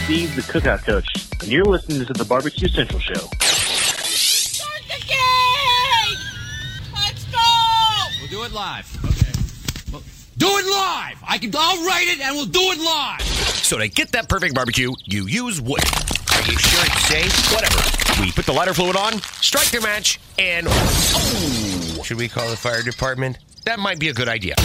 Steve, the Cookout Coach, and you're listening to the Barbecue Central Show. Start the game! Let's go! We'll do it live. Okay. Well, do it live! I'll write it and we'll do it live! So to get that perfect barbecue, you use wood. Are you sure it's safe? Whatever. We put the lighter fluid on, strike the match, and... Oh! Should we call the fire department? That might be a good idea.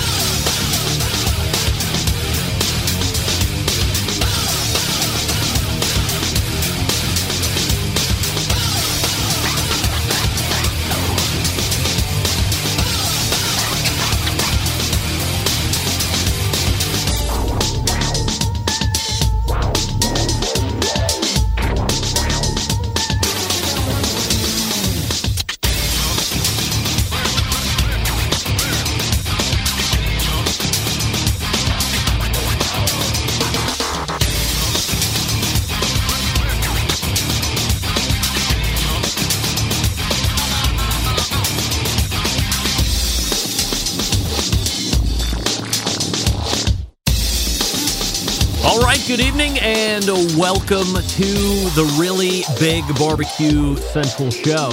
Good evening and welcome to the Really Big Barbecue Central Show.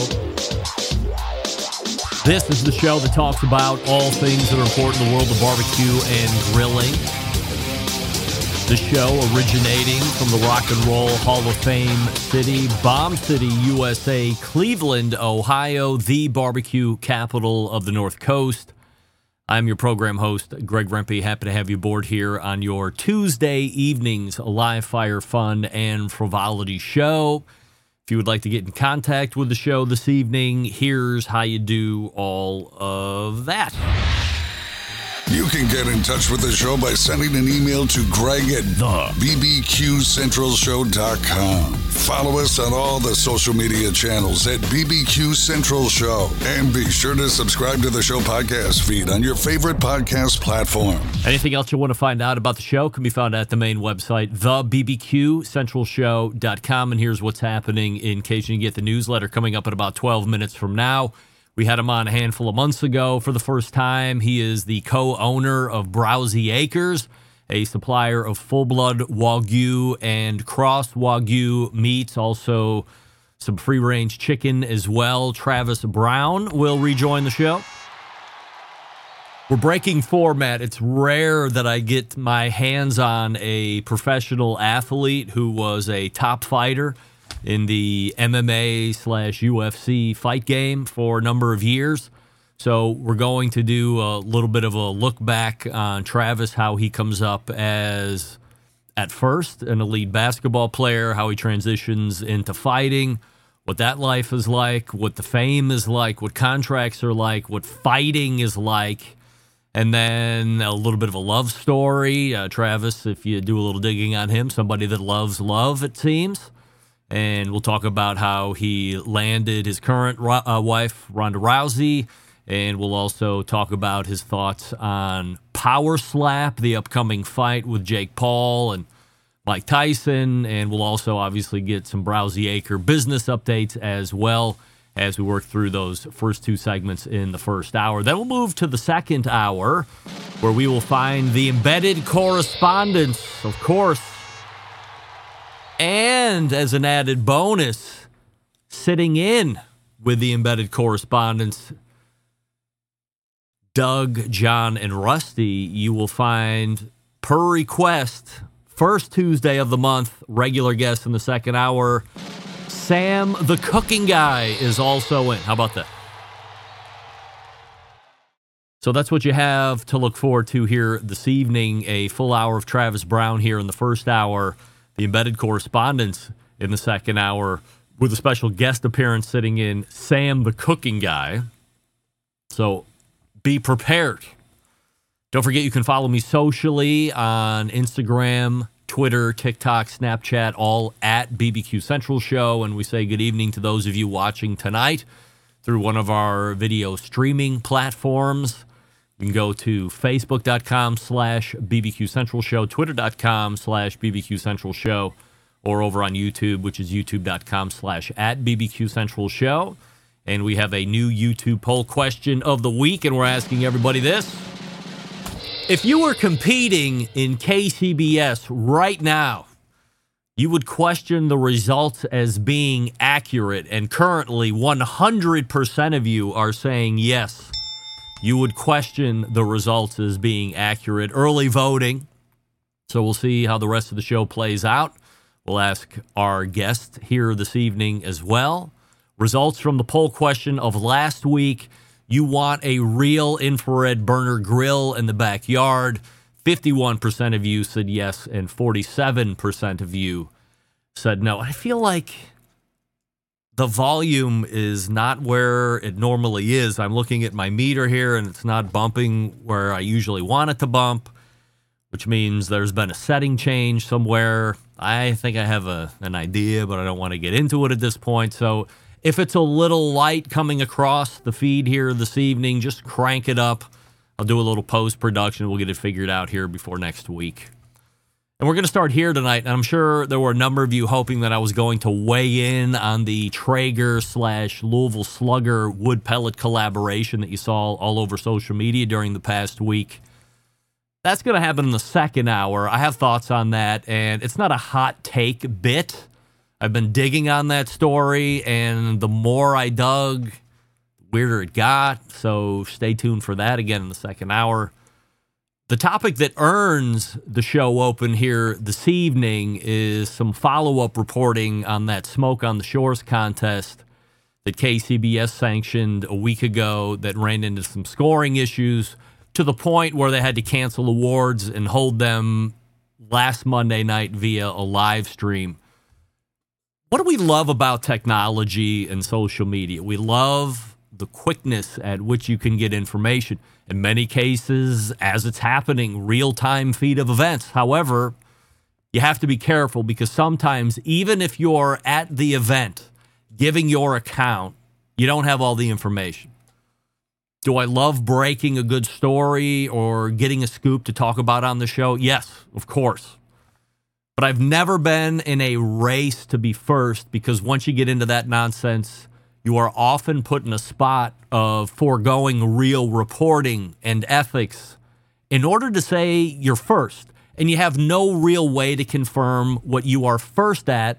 This is the show that talks about all things that are important in the world of barbecue and grilling. The show originating from the Rock and Roll Hall of Fame city, Bomb City, USA, Cleveland, Ohio, the barbecue capital of the North Coast. I'm your program host, Greg Rempe. Happy to have you aboard here on your Tuesday evening's live fire fun and frivolity show. If you would like to get in contact with the show this evening, here's how you do all of that. You can get in touch with the show by sending an email to Greg at bbqcentralshow.com. Follow us on all the social media channels at BBQ Central Show. And be sure to subscribe to the show podcast feed on your favorite podcast platform. Anything else you want to find out about the show can be found at the main website, thebbqcentralshow.com. And here's what's happening in case you get the newsletter coming up in about 12 minutes from now. We had him on a handful of months ago for the first time. He is the co-owner of Browsy Acres, a supplier of full-blood Wagyu and cross Wagyu meats, also some free-range chicken as well. Travis Brown will rejoin the show. We're breaking format. It's rare that I get my hands on a professional athlete who was a top fighter in the MMA/UFC fight game for a number of years. So we're going to do a little bit of a look back on Travis, how he comes up as, at first, an elite basketball player, how he transitions into fighting, what that life is like, what the fame is like, what contracts are like, what fighting is like, and then a little bit of a love story. Travis, if you do a little digging on him, somebody that loves love, it seems. And we'll talk about how he landed his current wife, Ronda Rousey. And we'll also talk about his thoughts on Power Slap, the upcoming fight with Jake Paul and Mike Tyson. And we'll also obviously get some Browsy Acre business updates as well as we work through those first two segments in the first hour. Then we'll move to the second hour, where we will find the embedded correspondence, of course. And as an added bonus, sitting in with the embedded correspondents, Doug, John, and Rusty, you will find, per request, first Tuesday of the month, regular guest in the second hour, Sam the Cooking Guy is also in. How about that? So that's what you have to look forward to here this evening. A full hour of Travis Brown here in the first hour. The embedded correspondence in the second hour with a special guest appearance sitting in, Sam the Cooking Guy. So be prepared. Don't forget you can follow me socially on Instagram, Twitter, TikTok, Snapchat, all at BBQ Central Show. And we say good evening to those of you watching tonight through one of our video streaming platforms. You can go to facebook.com/BBQ Central Show, twitter.com/BBQ Central Show, or over on YouTube, which is youtube.com/@BBQ Central Show. And we have a new YouTube poll question of the week, and we're asking everybody this. If you were competing in KCBS right now, you would question the results as being accurate. And currently, 100% of you are saying yes. You would question the results as being accurate. Early voting. So we'll see how the rest of the show plays out. We'll ask our guest here this evening as well. Results from the poll question of last week. You want a real infrared burner grill in the backyard. 51% of you said yes, and 47% of you said no. I feel like the volume is not where it normally is. I'm looking at my meter here, and it's not bumping where I usually want it to bump, which means there's been a setting change somewhere. I think I have an idea, but I don't want to get into it at this point. So if it's a little light coming across the feed here this evening, just crank it up. I'll do a little post-production. We'll get it figured out here before next week. And we're going to start here tonight. And I'm sure there were a number of you hoping that I was going to weigh in on the Traeger/Louisville Slugger wood pellet collaboration that you saw all over social media during the past week. That's going to happen in the second hour. I have thoughts on that, and it's not a hot take bit. I've been digging on that story, and the more I dug, weirder it got, so stay tuned for that again in the second hour. The topic that earns the show open here this evening is some follow-up reporting on that Smoke on the Shores contest that KCBS sanctioned a week ago that ran into some scoring issues to the point where they had to cancel awards and hold them last Monday night via a live stream. What do we love about technology and social media? We love the quickness at which you can get information. In many cases, as it's happening, real-time feed of events. However, you have to be careful because sometimes, even if you're at the event giving your account, you don't have all the information. Do I love breaking a good story or getting a scoop to talk about on the show? Yes, of course. But I've never been in a race to be first because once you get into that nonsense, you are often put in a spot of foregoing real reporting and ethics in order to say you're first. And you have no real way to confirm what you are first at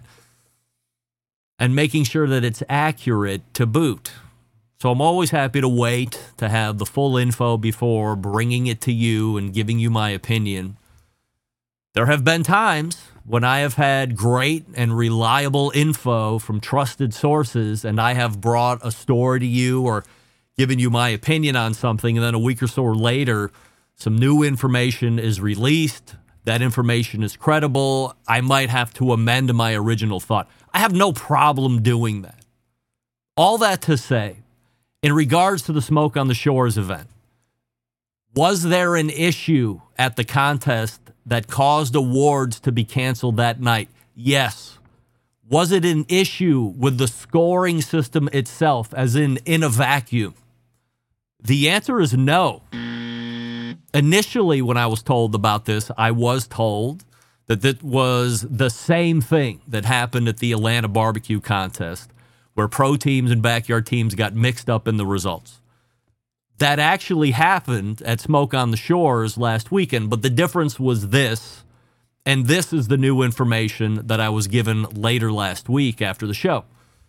and making sure that it's accurate to boot. So I'm always happy to wait to have the full info before bringing it to you and giving you my opinion. There have been times when I have had great and reliable info from trusted sources and I have brought a story to you or given you my opinion on something, and then a week or so later, some new information is released. That information is credible. I might have to amend my original thought. I have no problem doing that. All that to say, in regards to the Smoke on the Shores event, was there an issue at the contest that caused awards to be canceled that night? Yes. Was it an issue with the scoring system itself, as in a vacuum? The answer is no. Initially, when I was told about this, I was told that this was the same thing that happened at the Atlanta barbecue contest, where pro teams and backyard teams got mixed up in the results. That actually happened at Smoke on the Shores last weekend, but the difference was this, and this is the new information that I was given later last week after the show.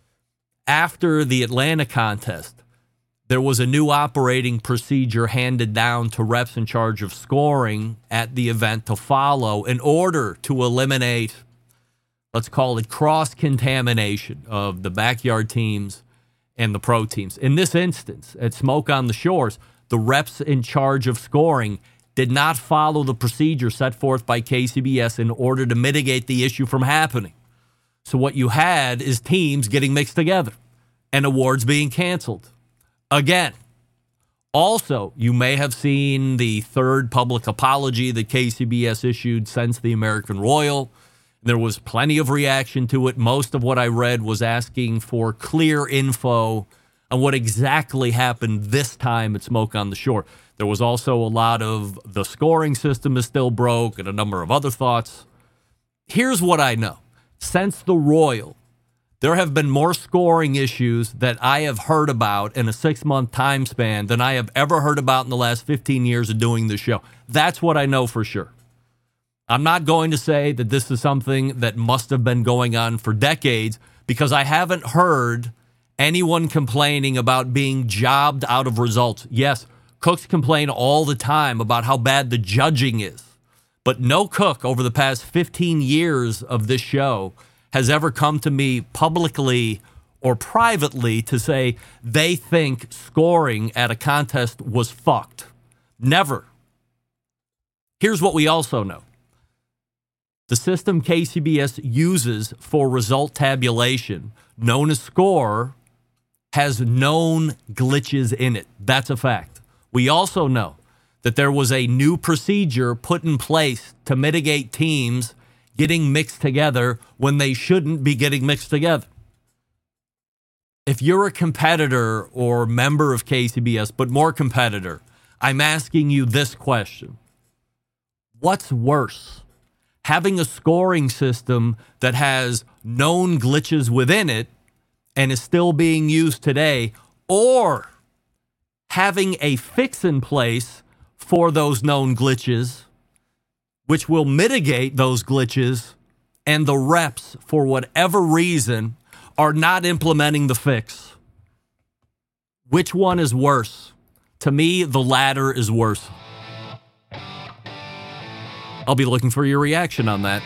After the Atlanta contest, there was a new operating procedure handed down to reps in charge of scoring at the event to follow in order to eliminate, let's call it, cross-contamination of the backyard teams and the pro teams. In this instance, at Smoke on the Shores, the reps in charge of scoring did not follow the procedure set forth by KCBS in order to mitigate the issue from happening. So what you had is teams getting mixed together and awards being canceled. Again, also, you may have seen the third public apology that KCBS issued since the American Royal. There was plenty of reaction to it. Most of what I read was asking for clear info on what exactly happened this time at Smoke on the Shore. There was also a lot of the scoring system is still broke and a number of other thoughts. Here's what I know. Since the Royal, there have been more scoring issues that I have heard about in a 6-month time span than I have ever heard about in the last 15 years of doing this show. That's what I know for sure. I'm not going to say that this is something that must have been going on for decades, because I haven't heard anyone complaining about being jobbed out of results. Yes, cooks complain all the time about how bad the judging is, but no cook over the past 15 years of this show has ever come to me publicly or privately to say they think scoring at a contest was fucked. Never. Here's what we also know. The system KCBS uses for result tabulation, known as SCORE, has known glitches in it. That's a fact. We also know that there was a new procedure put in place to mitigate teams getting mixed together when they shouldn't be getting mixed together. If you're a competitor or member of KCBS, but more competitor, I'm asking you this question. What's worse? Having a scoring system that has known glitches within it and is still being used today, or having a fix in place for those known glitches, which will mitigate those glitches, and the reps, for whatever reason, are not implementing the fix? Which one is worse? To me, the latter is worse. I'll be looking for your reaction on that.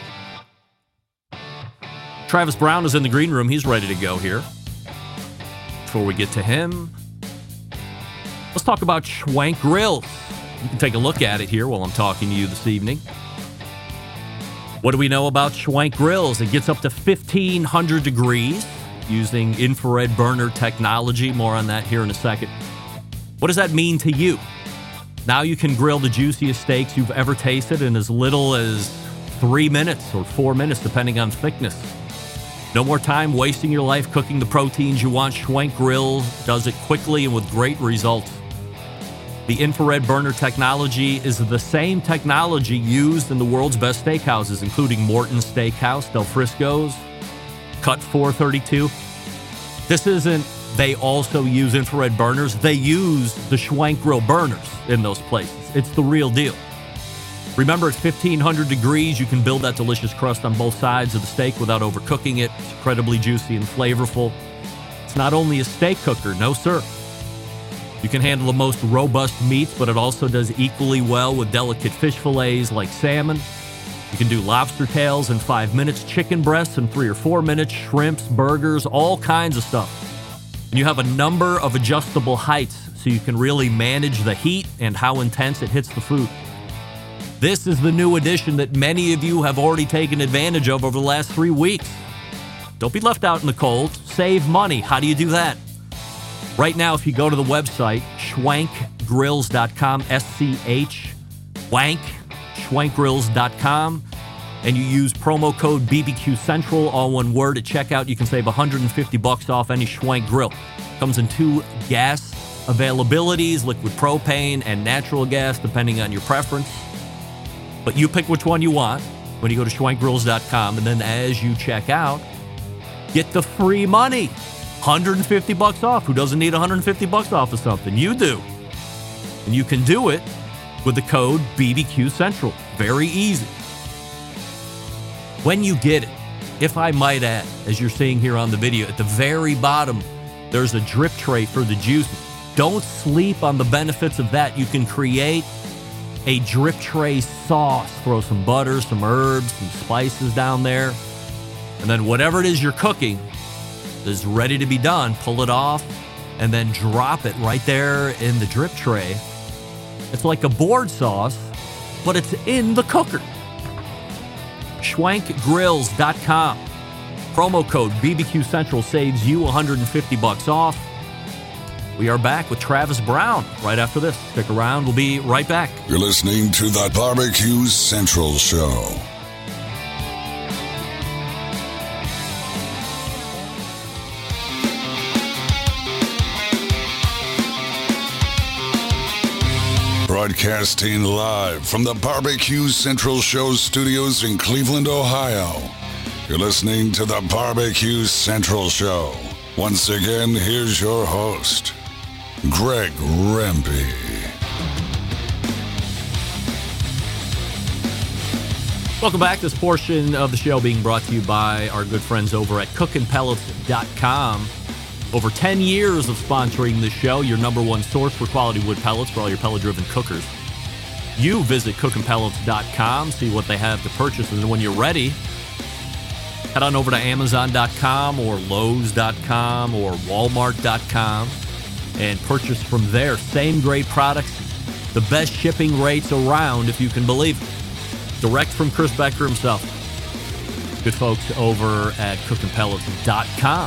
Travis Brown is in the green room. He's ready to go here. Before we get to him, let's talk about Schwank Grills. You can take a look at it here while I'm talking to you this evening. What do we know about Schwank Grills? It gets up to 1,500 degrees using infrared burner technology. More on that here in a second. What does that mean to you? Now you can grill the juiciest steaks you've ever tasted in as little as 3 minutes or 4 minutes, depending on thickness. No more time wasting your life cooking the proteins you want. Schwank Grills does it quickly and with great results. The infrared burner technology is the same technology used in the world's best steakhouses, including Morton's Steakhouse, Del Frisco's, Cut 432. This isn't they also use infrared burners. They use the Schwank Grill burners in those places. It's the real deal. Remember, at 1,500 degrees, you can build that delicious crust on both sides of the steak without overcooking it. It's incredibly juicy and flavorful. It's not only a steak cooker, no sir. You can handle the most robust meats, but it also does equally well with delicate fish fillets like salmon. You can do lobster tails in 5 minutes, chicken breasts in 3 or 4 minutes, shrimps, burgers, all kinds of stuff. And you have a number of adjustable heights so you can really manage the heat and how intense it hits the food. This is the new addition that many of you have already taken advantage of over the last 3 weeks. Don't be left out in the cold. Save money. How do you do that? Right now, if you go to the website, schwankgrills.com, schwankgrills.com, and you use promo code BBQ Central, all one word, at checkout, you can save $150 off any Schwank grill. Comes in 2 gas availabilities, liquid propane and natural gas, depending on your preference. But you pick which one you want when you go to schwankgrills.com, and then as you check out, get the free money. $150 off. Who doesn't need $150 off of something? You do. And you can do it with the code BBQ Central. Very easy. When you get it, if I might add, as you're seeing here on the video, at the very bottom, there's a drip tray for the juices. Don't sleep on the benefits of that. You can create a drip tray sauce. Throw some butter, some herbs, some spices down there. And then whatever it is you're cooking is ready to be done. Pull it off and then drop it right there in the drip tray. It's like a board sauce, but it's in the cooker. schwankgrills.com. Promo code BBQ Central saves you $150 off. We are back with Travis Brown right after this. Stick around. We'll be right back. You're listening to the Barbecue Central Show. Broadcasting live from the Barbecue Central Show studios in Cleveland, Ohio. You're listening to the Barbecue Central Show. Once again, here's your host, Greg Rempe. Welcome back. This portion of the show being brought to you by our good friends over at cookinpellets.com. Over 10 years of sponsoring this show, your number one source for quality wood pellets for all your pellet-driven cookers. You visit cookinpellets.com, see what they have to purchase, and then when you're ready, head on over to Amazon.com or Lowe's.com or Walmart.com and purchase from there. Same great products, the best shipping rates around, if you can believe it. Direct from Chris Becker himself. Good folks over at cookinpellets.com.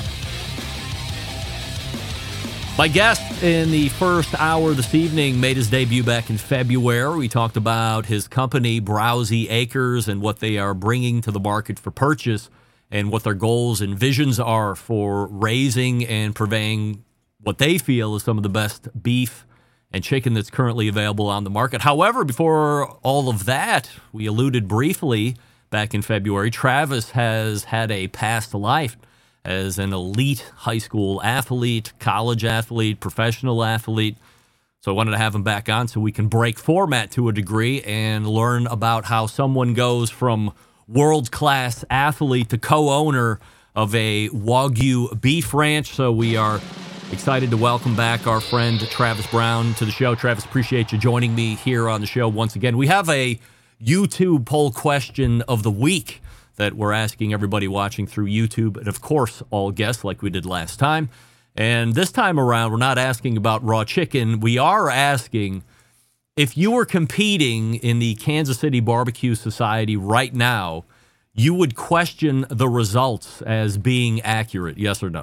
My guest in the first hour this evening made his debut back in February. We talked about his company, Browsy Acres, and what they are bringing to the market for purchase and what their goals and visions are for raising and purveying what they feel is some of the best beef and chicken that's currently available on the market. However, before all of that, we alluded briefly back in February, Travis has had a past life as an elite high school athlete, college athlete, professional athlete. So I wanted to have him back on so we can break format to a degree and learn about how someone goes from world-class athlete to co-owner of a Wagyu beef ranch. So we are excited to welcome back our friend Travis Brown to the show. Travis, appreciate you joining me here on the show once again. We have a YouTube poll question of the week that we're asking everybody watching through YouTube, and of course, all guests like we did last time. And this time around, we're not asking about raw chicken. We are asking if you were competing in the Kansas City Barbecue Society right now, you would question the results as being accurate, yes or no?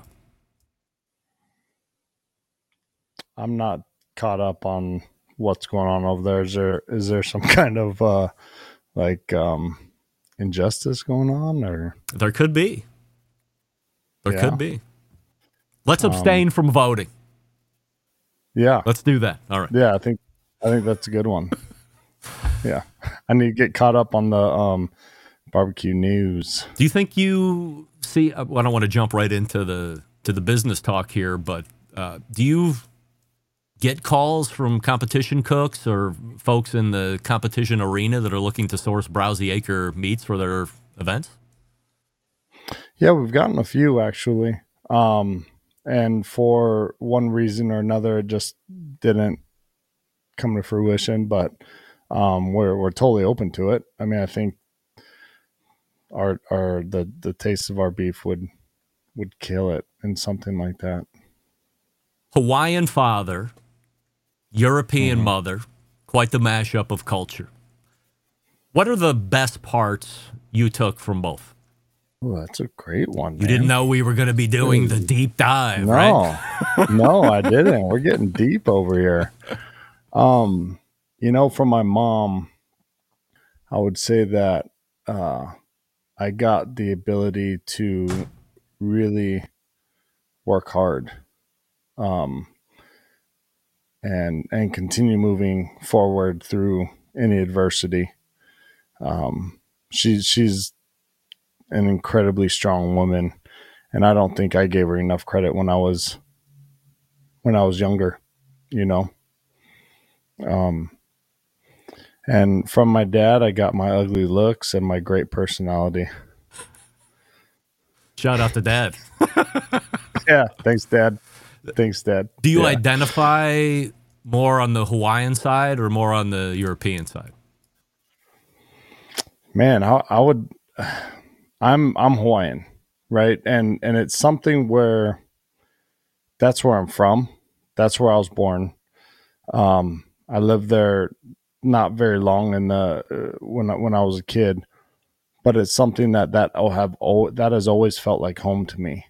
I'm not caught up on what's going on over there. Is there some kind of injustice going on, or there could be? There could be. Let's abstain from voting. Yeah, let's do that. All right. Yeah, I think that's a good one. Yeah, I need to get caught up on the barbecue news. Do you think you see? I don't want to jump right into the business talk here, but do you get calls from competition cooks or folks in the competition arena that are looking to source Browsy Acre meats for their events? Yeah, we've gotten a few actually. And for one reason or another, it just didn't come to fruition, but we're totally open to it. I mean, I think the taste of our beef would kill it in something like that. Hawaiian father, European mother, quite the mashup of culture. What are the best parts you took from both? Oh, that's a great one. You didn't know we were going to be doing the deep dive, no, right? No, I didn't. We're getting deep over here. From my mom, I would say that I got the ability to really work hard. And continue moving forward through any adversity. She's an incredibly strong woman, and I don't think I gave her enough credit when I was younger, And from my dad, I got my ugly looks and my great personality. Shout out to Dad. Yeah, thanks, Dad. Do you identify more on the Hawaiian side or more on the European side? Man, I'm Hawaiian, right? And it's something where that's where I'm from. That's where I was born. I lived there not very long when I was a kid, but it's something that has always felt like home to me.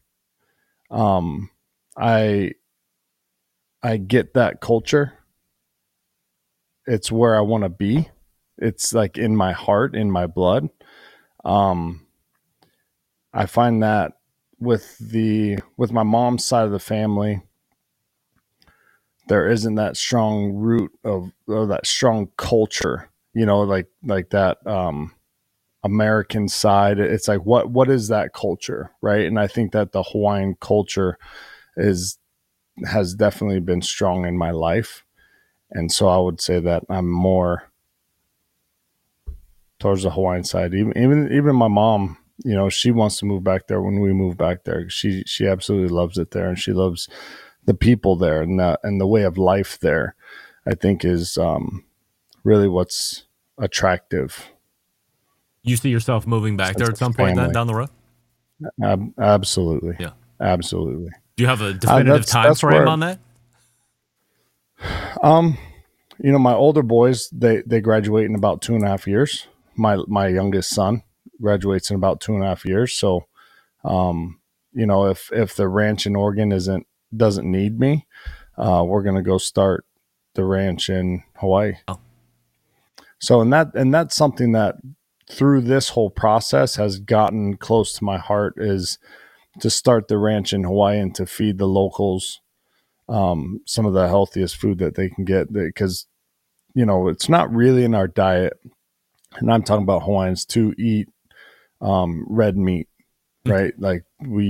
I get that culture. It's where I want to be. It's like in my heart, in my blood. I find that with my mom's side of the family, there isn't that strong root of that strong culture, like that American side. It's like, what is that culture, right? And I think that the Hawaiian culture has definitely been strong in my life. And so I would say that I'm more towards the Hawaiian side. Even my mom, you know, she wants to move back there when we move back there. She absolutely loves it there, and she loves the people there and the way of life there. I think is really what's attractive. You see yourself moving back there at some point then, down the road? Absolutely. Yeah. Absolutely. Do you have a definitive time frame on that? You know, my older boys, they graduate in about 2.5 years. My youngest son graduates in about 2.5 years. So, you know, if the ranch in Oregon doesn't need me, we're going to go start the ranch in Hawaii. Oh. So, and that's something that through this whole process has gotten close to my heart, is to start the ranch in Hawaii and to feed the locals some of the healthiest food that they can get, because, you know, it's not really in our diet. And I'm talking about Hawaiians to eat red meat, right? Like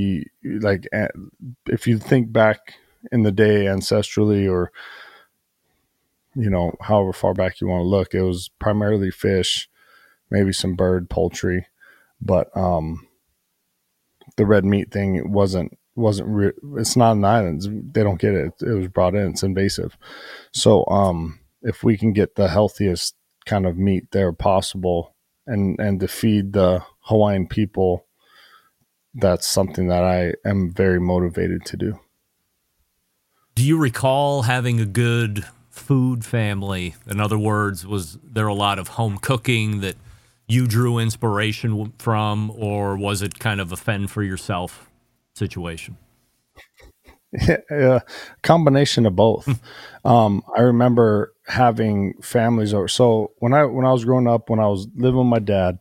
if you think back in the day ancestrally, or, you know, however far back you want to look, it was primarily fish, maybe some bird, poultry, but the red meat thing, it's not in the islands. They don't get it. It was brought in. It's invasive. So if we can get the healthiest kind of meat there possible and to feed the Hawaiian people, that's something that I am very motivated to do. Do you recall having a good food family? In other words, was there a lot of home cooking that you drew inspiration from, or was it kind of a fend for yourself situation? Yeah, combination of both. I remember having families over. So when I was growing up, when I was living with my dad,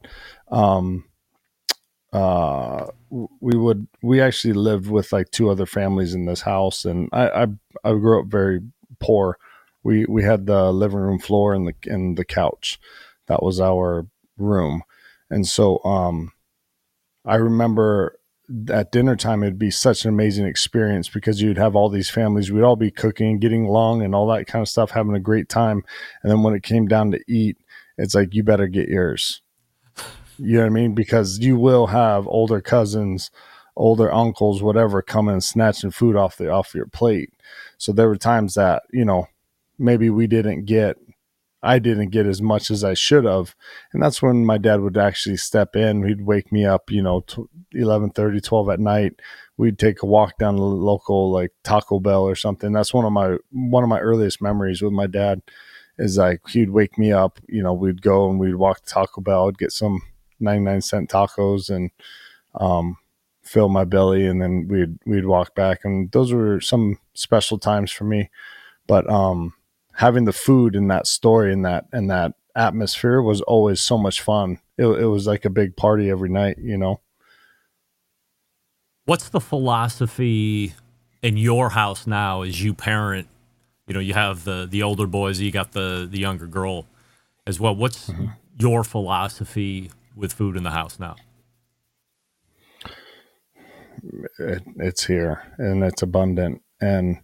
we actually lived with like 2 other families in this house, and I grew up very poor. We had the living room floor and the couch. That was our room. And so I remember at dinner time, it'd be such an amazing experience because you'd have all these families. We'd all be cooking, getting along and all that kind of stuff, having a great time. And then when it came down to eat, it's like, you better get yours. You know what I mean? Because you will have older cousins, older uncles, whatever, coming and snatching food off your plate. So there were times that, you know, maybe I didn't get as much as I should have. And that's when my dad would actually step in. He'd wake me up, you know, 11:30, 12 at night. We'd take a walk down the local, like Taco Bell or something. That's one of my earliest memories with my dad, is like, he'd wake me up, you know, we'd go and we'd walk to Taco Bell, I'd get some 99-cent tacos and fill my belly. And then we'd walk back. And those were some special times for me. But, having the food in that story and that atmosphere was always so much fun. It was like a big party every night, you know. What's the philosophy in your house now as you parent? You know, you have the older boys, you got the younger girl as well. What's your philosophy with food in the house now? It's here and it's abundant. And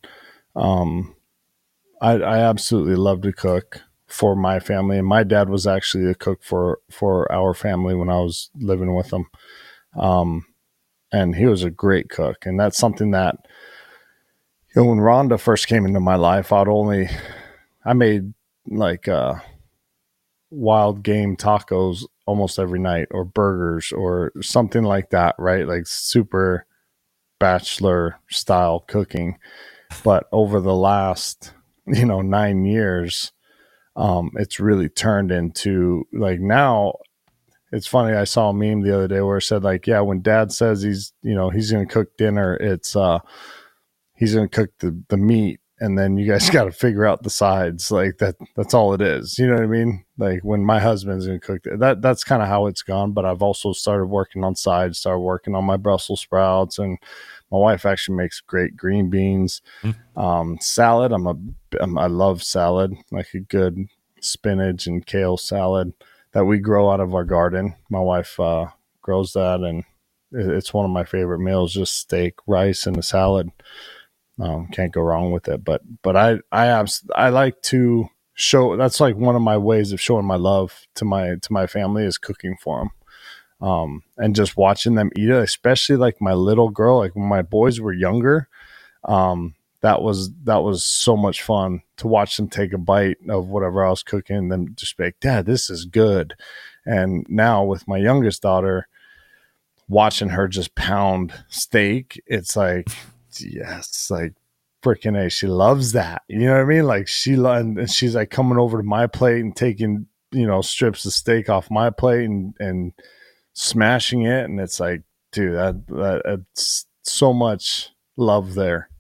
I absolutely love to cook for my family. And my dad was actually a cook for our family when I was living with him. And he was a great cook. And that's something that, you know, when Rhonda first came into my life, I made like wild game tacos almost every night, or burgers or something like that, right? Like super bachelor style cooking. But over the last, 9 years, it's really turned into, like, now it's funny. I saw a meme the other day where it said, like, yeah, when dad says he's going to cook dinner, it's, he's going to cook the meat, and then you guys got to figure out the sides. Like that's all it is. You know what I mean? Like when my husband's going to cook that's kind of how it's gone. But I've also started working on sides, started working on my Brussels sprouts, and my wife actually makes great green beans. Salad. I love salad, like a good spinach and kale salad that we grow out of our garden. My wife grows that, and it's one of my favorite meals, just steak, rice, and a salad. Can't go wrong with it. But I like to that's like one of my ways of showing my love to my family is cooking for them. And just watching them eat it, especially like my little girl, like when my boys were younger, that was so much fun to watch them take a bite of whatever I was cooking and then just be like, Dad, this is good. And now with my youngest daughter, watching her just pound steak, it's like, yes, like freaking A, she loves that. You know what I mean? Like and she's like coming over to my plate and taking, strips of steak off my plate and smashing it. And it's like, dude, it's so much love there,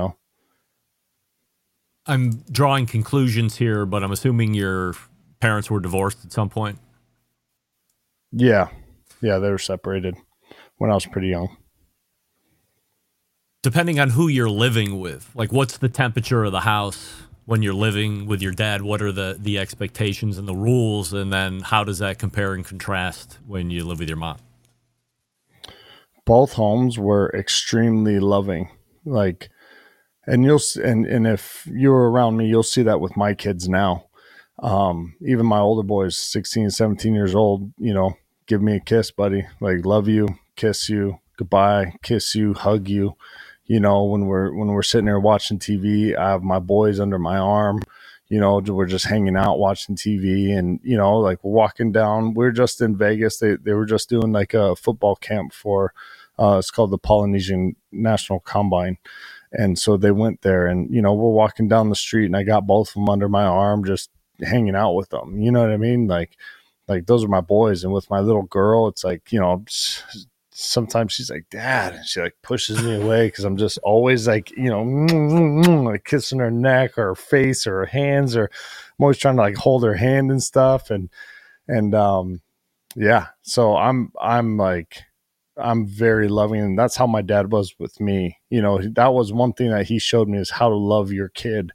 I'm drawing conclusions here, but I'm assuming your parents were divorced at some point. Yeah. Yeah, they were separated when I was pretty young. Depending on who you're living with, like what's the temperature of the house when you're living with your dad? What are the expectations and the rules? And then how does that compare and contrast when you live with your mom? Both homes were extremely loving. Like, and and if you're around me, you'll see that with my kids now. Even my older boys, 16, 17 years old, give me a kiss, buddy. Like, love you, kiss you, goodbye, kiss you, hug you. When we're sitting there watching TV, I have my boys under my arm. We're just hanging out watching TV, and like we're walking down. We're just in Vegas. They were just doing like a football camp for it's called the Polynesian National Combine. And so they went there, and we're walking down the street, and I got both of them under my arm, just hanging out with them. You know what I mean? Like those are my boys. And with my little girl, it's like, sometimes she's like, Dad, and she like pushes me away because I'm just always like, like kissing her neck or her face or her hands, or I'm always trying to like hold her hand and stuff. And yeah, so I'm very loving, and that's how my dad was with me. That was one thing that he showed me, is how to love your kid,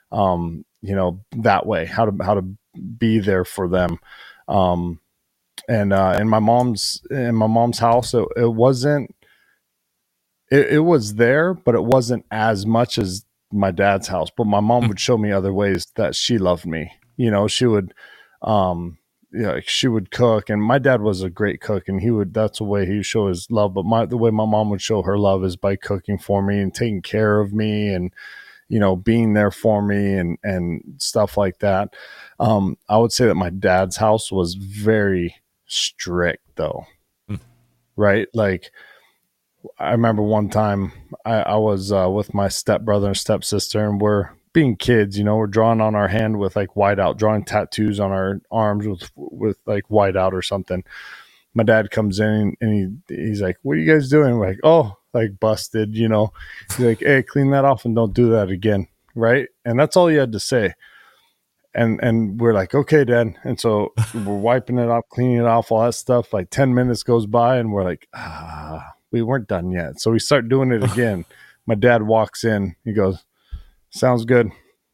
that way, how to be there for them. And in my mom's house, it wasn't, it was there, but it wasn't as much as my dad's house. But my mom would show me other ways that she loved me. She would, she would cook, and my dad was a great cook, and that's the way he would show his love. But the way my mom would show her love is by cooking for me and taking care of me, and being there for me and stuff like that. I would say that my dad's house was very strict, though. Right? Like, I remember one time I was with my stepbrother and stepsister, and we're being kids, we're drawing on our hand with like whiteout, drawing tattoos on our arms with like whiteout or something. My dad comes in, and he's like, "What are you guys doing?" We're like, "Oh, like busted," He's like, "Hey, clean that off and don't do that again." Right? And that's all he had to say. And we're like, "Okay, Dad." And so we're wiping it off, cleaning it off, all that stuff. Like 10 minutes goes by, and we're like, we weren't done yet. So we start doing it again. My dad walks in. He goes, "Sounds good."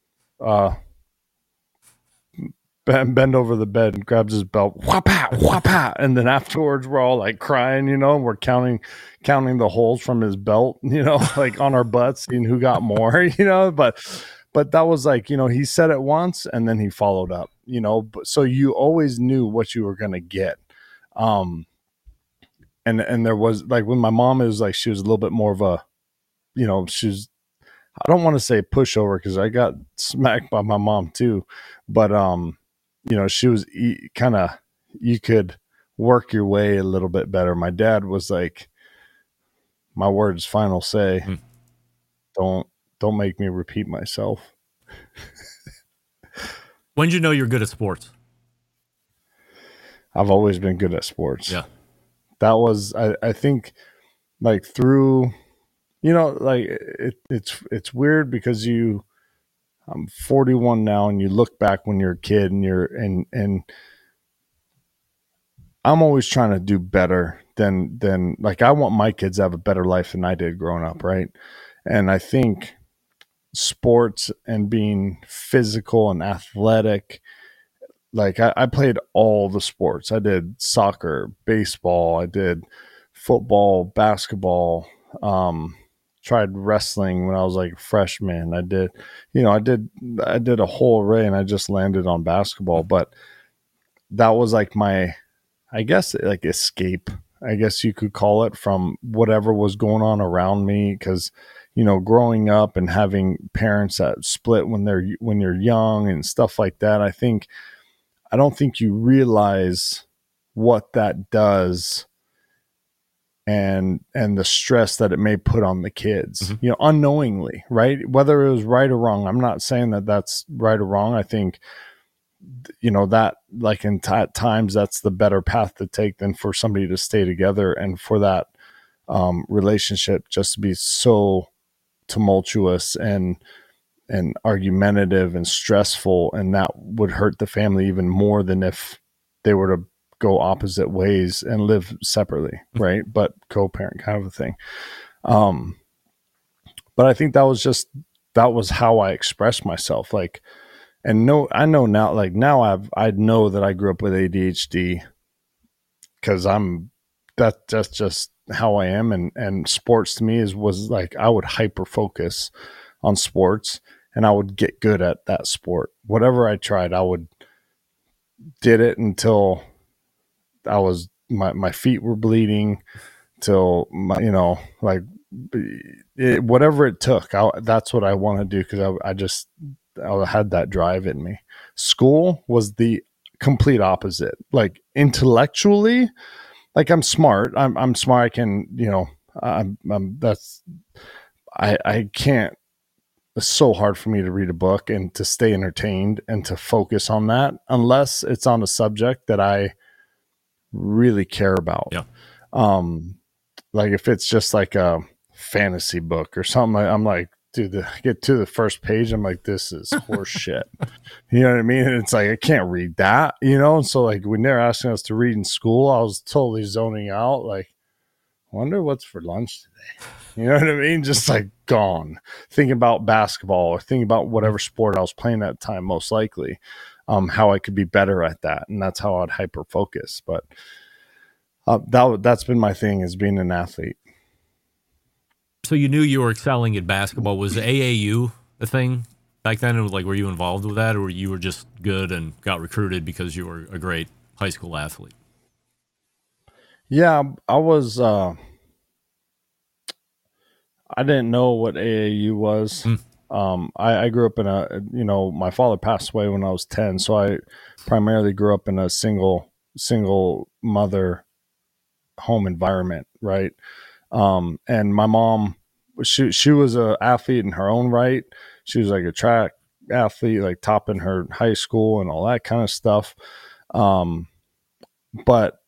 Bend over the bed and grabs his belt. Whapa, whapa. And then afterwards, we're all like crying, and we're counting the holes from his belt, like on our butts, seeing who got more, But that was like, he said it once, and then he followed up, but so you always knew what you were going to get. And there was like, when my mom is like, she was a little bit more of a, she's, I don't want to say pushover, because I got smacked by my mom too, but, she was kind of, you could work your way a little bit better. My dad was like, my words final say, don't make me repeat myself. When did you know you're good at sports? I've always been good at sports. Yeah. That was, I think, like through, like it's weird because I'm 41 now, and you look back when you're a kid, and and I'm always trying to do better than like, I want my kids to have a better life than I did growing up. Right. And I think sports and being physical and athletic, like I played all the sports. I did soccer, baseball, I did football, basketball, tried wrestling when I was like a freshman. I did a whole array, and I just landed on basketball. But that was like my, I guess, like escape, I guess you could call it, from whatever was going on around me. Because, growing up and having parents that split when you're young and stuff like that, I don't think you realize what that does and the stress that it may put on the kids, unknowingly, right? Whether it was right or wrong. I'm not saying that that's right or wrong. I think, that like in times that's the better path to take than for somebody to stay together and for that relationship just to be so tumultuous and argumentative and stressful. And that would hurt the family even more than if they were to go opposite ways and live separately, right? But co-parent kind of a thing. But I think that was how I expressed myself. Like, and I know now, like now I know that I grew up with ADHD because that's just how I am. And sports to me was like, I would hyper focus on sports and I would get good at that sport. Whatever I tried, did it until my feet were bleeding, till whatever it took. That's what I want to do. Cause I had that drive in me. School was the complete opposite. Like intellectually, like I'm smart. I'm smart. I can, I can't, it's so hard for me to read a book and to stay entertained and to focus on that unless it's on a subject that I really care about. Yeah. Like if it's just like a fantasy book or something, I'm like, dude, get to the first page, I'm like, this is horse shit. You know what I mean? And it's like, I can't read that, And so like when they're asking us to read in school, I was totally zoning out. Like, wonder what's for lunch today. You know what I mean? Just like gone. Thinking about basketball or thinking about whatever sport I was playing at the time, most likely. How I could be better at that. And that's how I'd hyper focus. But that's been my thing, is being an athlete. So you knew you were excelling at basketball. Was AAU a thing back then? Like, were you involved with that, or you were just good and got recruited because you were a great high school athlete? Yeah, I was. I didn't know what AAU was. I grew up in my father passed away when I was 10, so I primarily grew up in a single mother home environment, right? And my mom, she was an athlete in her own right. She was like a track athlete, like top in her high school and all that kind of stuff. But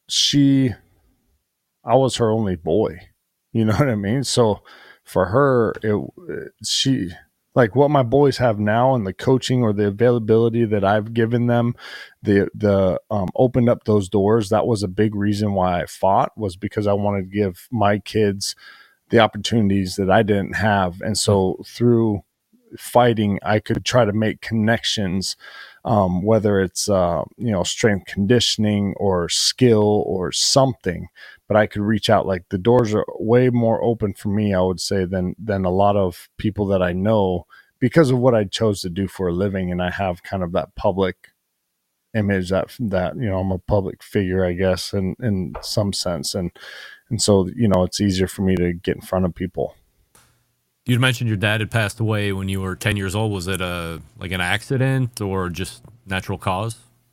I was her only boy, you know what I mean? So for her, she like what my boys have now and the coaching or the availability that I've given them, the opened up those doors. That was a big reason why I fought, was because I wanted to give my kids the opportunities that I didn't have. And so through fighting, I could try to make connections, whether it's, strength conditioning or skill or something, but I could reach out. Like the doors are way more open for me, I would say, than a lot of people that I know, because of what I chose to do for a living. And I have kind of that public image that I'm a public figure, I guess, in some sense. And so, it's easier for me to get in front of people. You mentioned your dad had passed away when you were 10 years old. Was it an accident or just natural cause?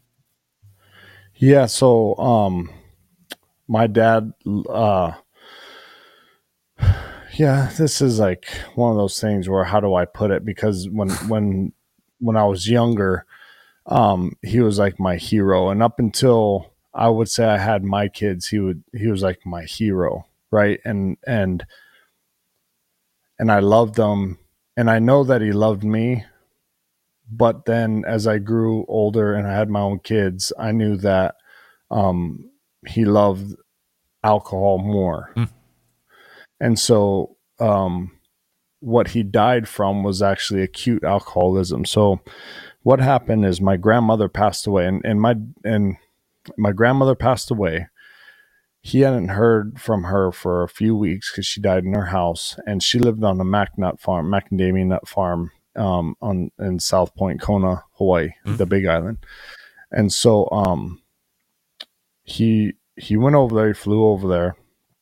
Yeah. So, my dad, this is like one of those things where, how do I put it? Because when I was younger, he was like my hero. And up until I would say I had my kids, he was like my hero. Right. And I loved him, and I know that he loved me. But then as I grew older and I had my own kids, I knew that, he loved alcohol more. And so, what he died from was actually acute alcoholism. So what happened is my grandmother passed away, and my grandmother passed away. he hadn't heard from her for a few weeks because she died in her house, and she lived on a macadamia nut farm in South Point, Kona, Hawaii, the Big Island. And so he went over there, he flew over there,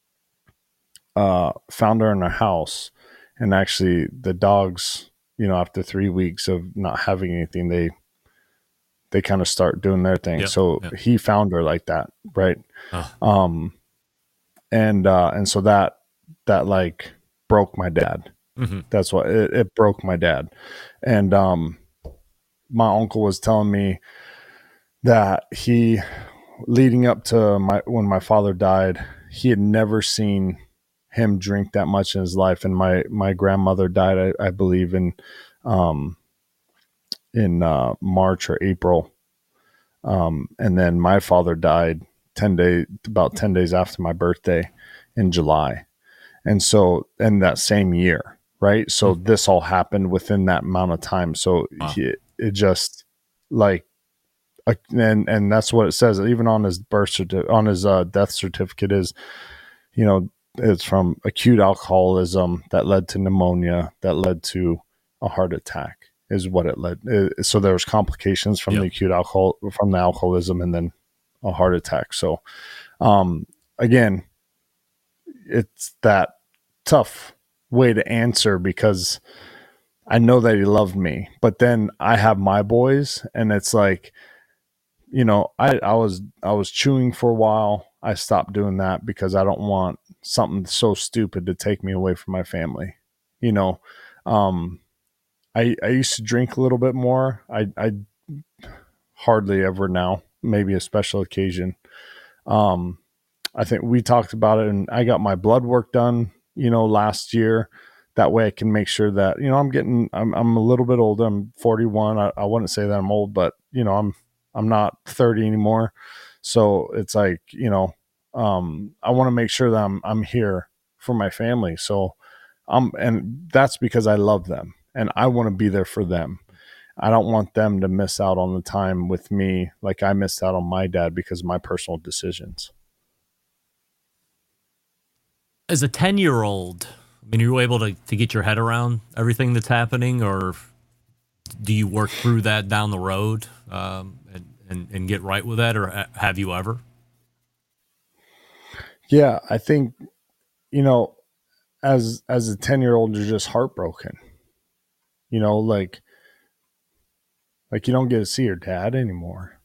found her in her house, and actually the dogs, after 3 weeks of not having anything, they kind of start doing their thing. Yep, So yep. he found her like that, right? Oh. And so that like broke my dad. Mm-hmm. That's what it broke my dad. And my uncle was telling me that he, leading up to when my father died, he had never seen him drink that much in his life. And my grandmother died, I believe, in March or April. And then my father died about 10 days after my birthday in July. And so, in that same year, right? So this all happened within that amount of time. So it just like, and that's what it says. Even on his on his death certificate is, it's from acute alcoholism that led to pneumonia that led to a heart attack is what it led. So there was complications from the acute from the alcoholism, and then a heart attack. So, again, it's that tough way to answer because I know that he loved me, but then I have my boys, and it's like, I was chewing for a while. I stopped doing that because I don't want something so stupid to take me away from my family. I used to drink a little bit more. I hardly ever now, maybe a special occasion. I think we talked about it, and I got my blood work done, last year. That way I can make sure that, I'm a little bit older. I'm 41. I wouldn't say that I'm old, but I'm not 30 anymore. So it's like, I want to make sure that I'm here for my family. So and that's because I love them and I want to be there for them. I don't want them to miss out on the time with me like I missed out on my dad because of my personal decisions. As a 10-year-old, are you able to get your head around everything that's happening, or do you work through that down the road and get right with that, or have you ever? Yeah, I think, as a 10-year-old, you're just heartbroken. Like you don't get to see your dad anymore.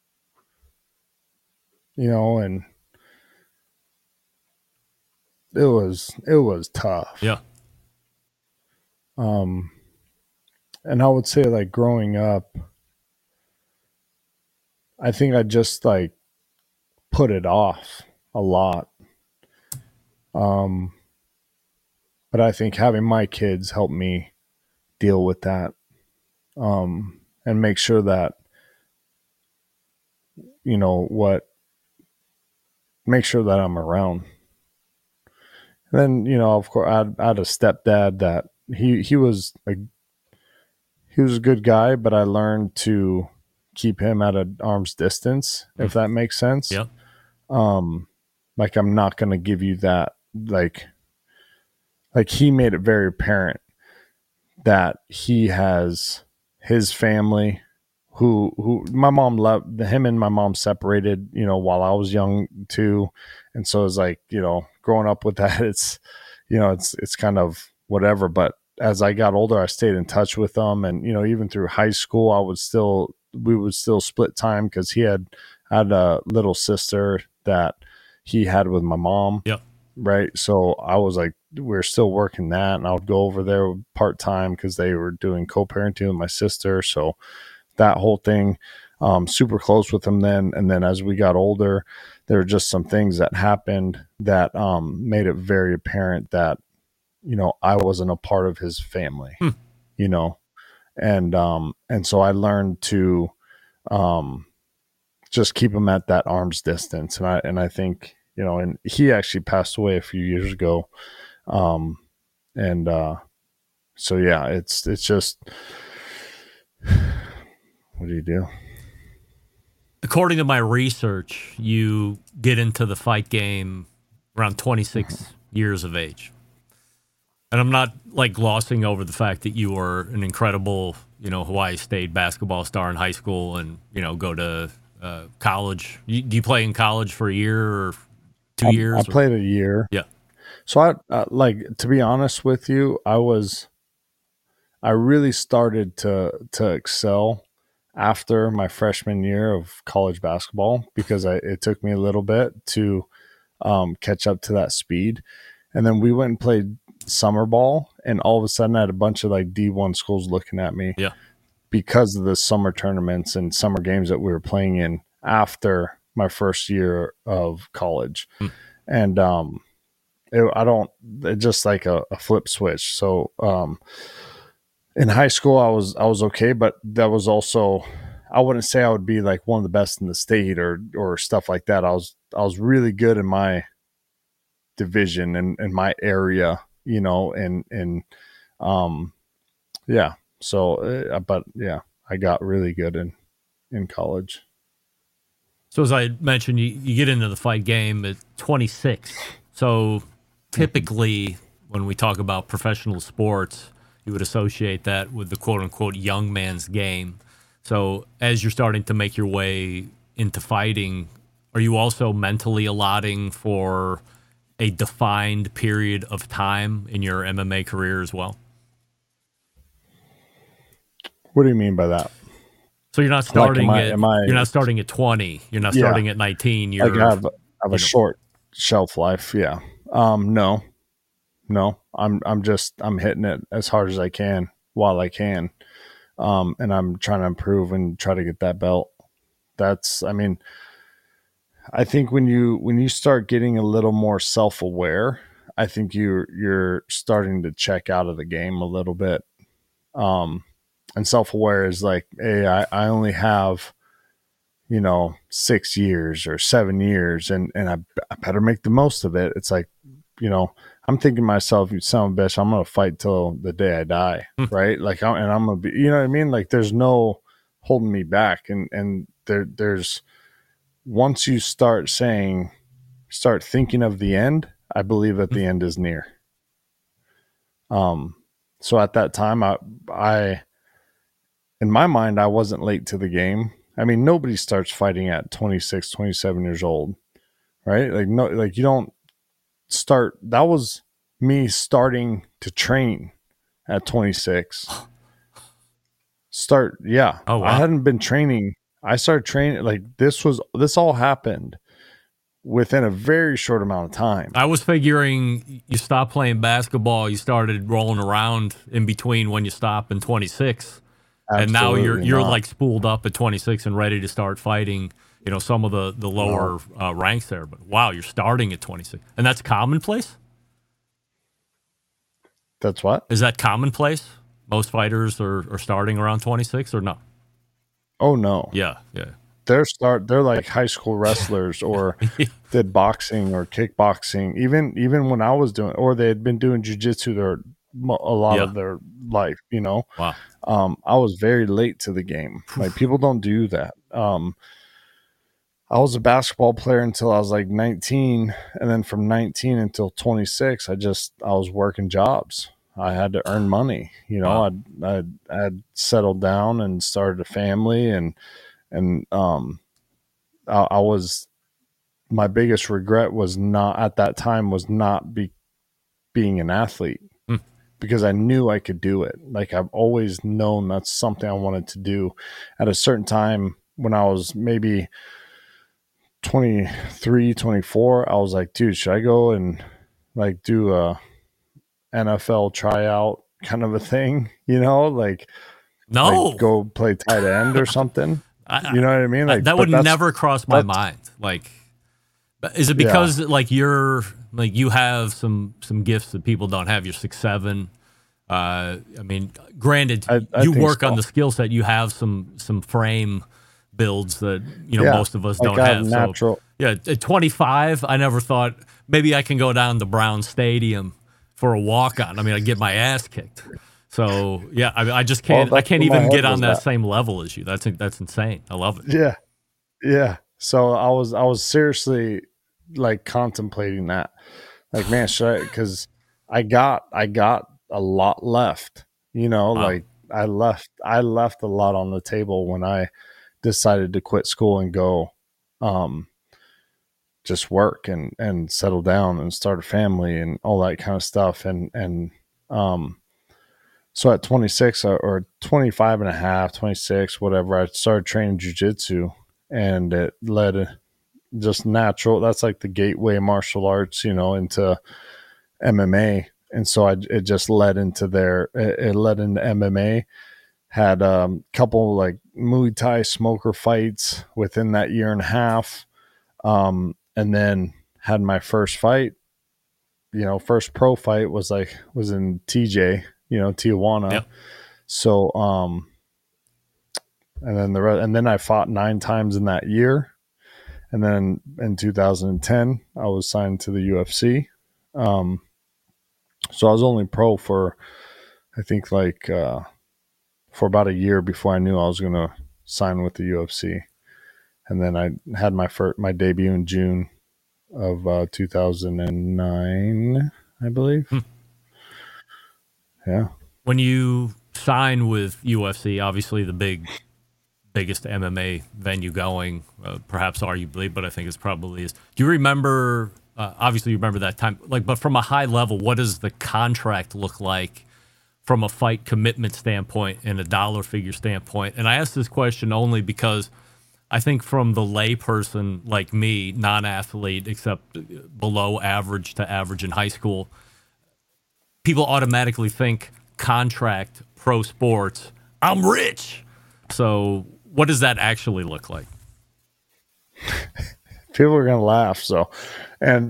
And it was tough. Yeah. And I would say, like, growing up, I think I just like put it off a lot. But I think having my kids helped me deal with that, and make sure that, make sure that I'm around. And then, of course, I had a stepdad that he was a good guy, but I learned to keep him at an arm's distance, if that makes sense. Yeah. Like, I'm not going to give you that, like he made it very apparent that he has his family who my mom loved. Him and my mom separated, while I was young too. And so it's like, growing up with that, it's, it's kind of whatever. But as I got older, I stayed in touch with them. And, even through high school, we would still split time because he had a little sister that he had with my mom. Yep. Right. So I was like, we're still working that. And I would go over there part-time because they were doing co-parenting with my sister. So that whole thing, super close with him then. And then as we got older, there were just some things that happened that made it very apparent that, I wasn't a part of his family, and so I learned to just keep him at that arm's distance. And I think, and he actually passed away a few years ago. So yeah, it's just, what do you do? according to my research, you get into the fight game around 26 years of age. And I'm not like glossing over the fact that you were an incredible, Hawaii State basketball star in high school and, go to college. Do you play in college for a year or 2 years? I played a year. Yeah. So to be honest with you, I really started to excel after my freshman year of college basketball because it took me a little bit to catch up to that speed. And then we went and played summer ball, and all of a sudden I had a bunch of like D1 schools looking at me because of the summer tournaments and summer games that we were playing in after my first year of college. And it's just like a flip switch. So in high school I was okay, but that was also, I wouldn't say I would be like one of the best in the state or stuff like that. I was really good in my division and in my area, I got really good in college. So as I mentioned, you get into the fight game at 26. So typically when we talk about professional sports, you would associate that with the quote-unquote young man's game. So as you're starting to make your way into fighting, are you also mentally allotting for a defined period of time in your MMA career as well? What do you mean by that? So you're not starting you're not starting at 20. You're not starting at 19. You're I have a short shelf life. Yeah. No. I'm hitting it as hard as I can while I can. And I'm trying to improve and try to get that belt. I think when you start getting a little more self-aware, I think you're starting to check out of the game a little bit. And self-aware is like, hey, I only have, 6 years or 7 years and I better make the most of it. It's like, I'm thinking to myself, you son of a bitch, I'm going to fight till the day I die. Right. Like, I'm going to be, you know what I mean? Like there's no holding me back. And there's, once you start thinking of the end, I believe that the end is near. So at that time, I in my mind, I wasn't late to the game. I mean, nobody starts fighting at 26, 27 years old, right? Like, no, like you don't start. That was me starting to train at 26. Yeah. Oh, wow. I hadn't been training. I started training like this all happened within a very short amount of time. I was figuring you stopped playing basketball, you started rolling around in between when you stopped in 26. Absolutely, and now you're like spooled up at 26 and ready to start fighting, some of the lower ranks there. But wow, you're starting at 26. And that's commonplace? That's what? Is that commonplace? Most fighters are starting around 26 or no? Oh no. Yeah. They're like high school wrestlers or did boxing or kickboxing. Even when I was doing, or they had been doing jiu-jitsu a lot of their life, Wow. I was very late to the game. Like people don't do that. I was a basketball player until I was like 19. And then from 19 until 26, I was working jobs. I had to earn money, Wow. I'd settled down and started a family and I was, my biggest regret was not being an athlete because I knew I could do it. Like I've always known that's something I wanted to do. At a certain time when I was maybe 23, 24, I was like, dude, should I go and like do a NFL tryout kind of a thing, like go play tight end or something? You know what I mean? Like that would never cross my mind. Like, is it because like you have some gifts that people don't have? You're 6'7". I mean, granted, you work on the skill set. You have some frame builds that most of us don't have. Natural. So, at 25, I never thought maybe I can go down to Brown Stadium for a walk-on. I mean, I get my ass kicked. So I just can't. I can't even get on that same level as you. That's insane. I love it. Yeah, Yeah. So I was seriously like contemplating that. Like, man, should I? Because I got a lot left. Wow. Like I left a lot on the table when I decided to quit school and go, just work and settle down and start a family and all that kind of stuff. Um, so at 26 or 25 and a half, 26, whatever, I started training jujitsu, and it led just natural. That's like the gateway martial arts, into MMA. And so it just led into it led into MMA. Had a couple like Muay Thai smoker fights within that year and a half. And then had my first fight, first pro fight was in TJ, Tijuana. Yep. So, and then I fought 9 times in that year. And then in 2010, I was signed to the UFC. So I was only pro for, I think for about a year before I knew I was going to sign with the UFC. And then I had my debut in June of 2009, I believe. Yeah. When you sign with UFC, obviously the biggest MMA venue going, perhaps arguably, but I think it probably is. Do you remember? Obviously, you remember that time. But from a high level, what does the contract look like from a fight commitment standpoint and a dollar figure standpoint? And I ask this question only because I think from the layperson like me, non-athlete, except below average to average in high school, people automatically think contract, pro sports, I'm rich. So what does that actually look like? People are going to laugh. So, and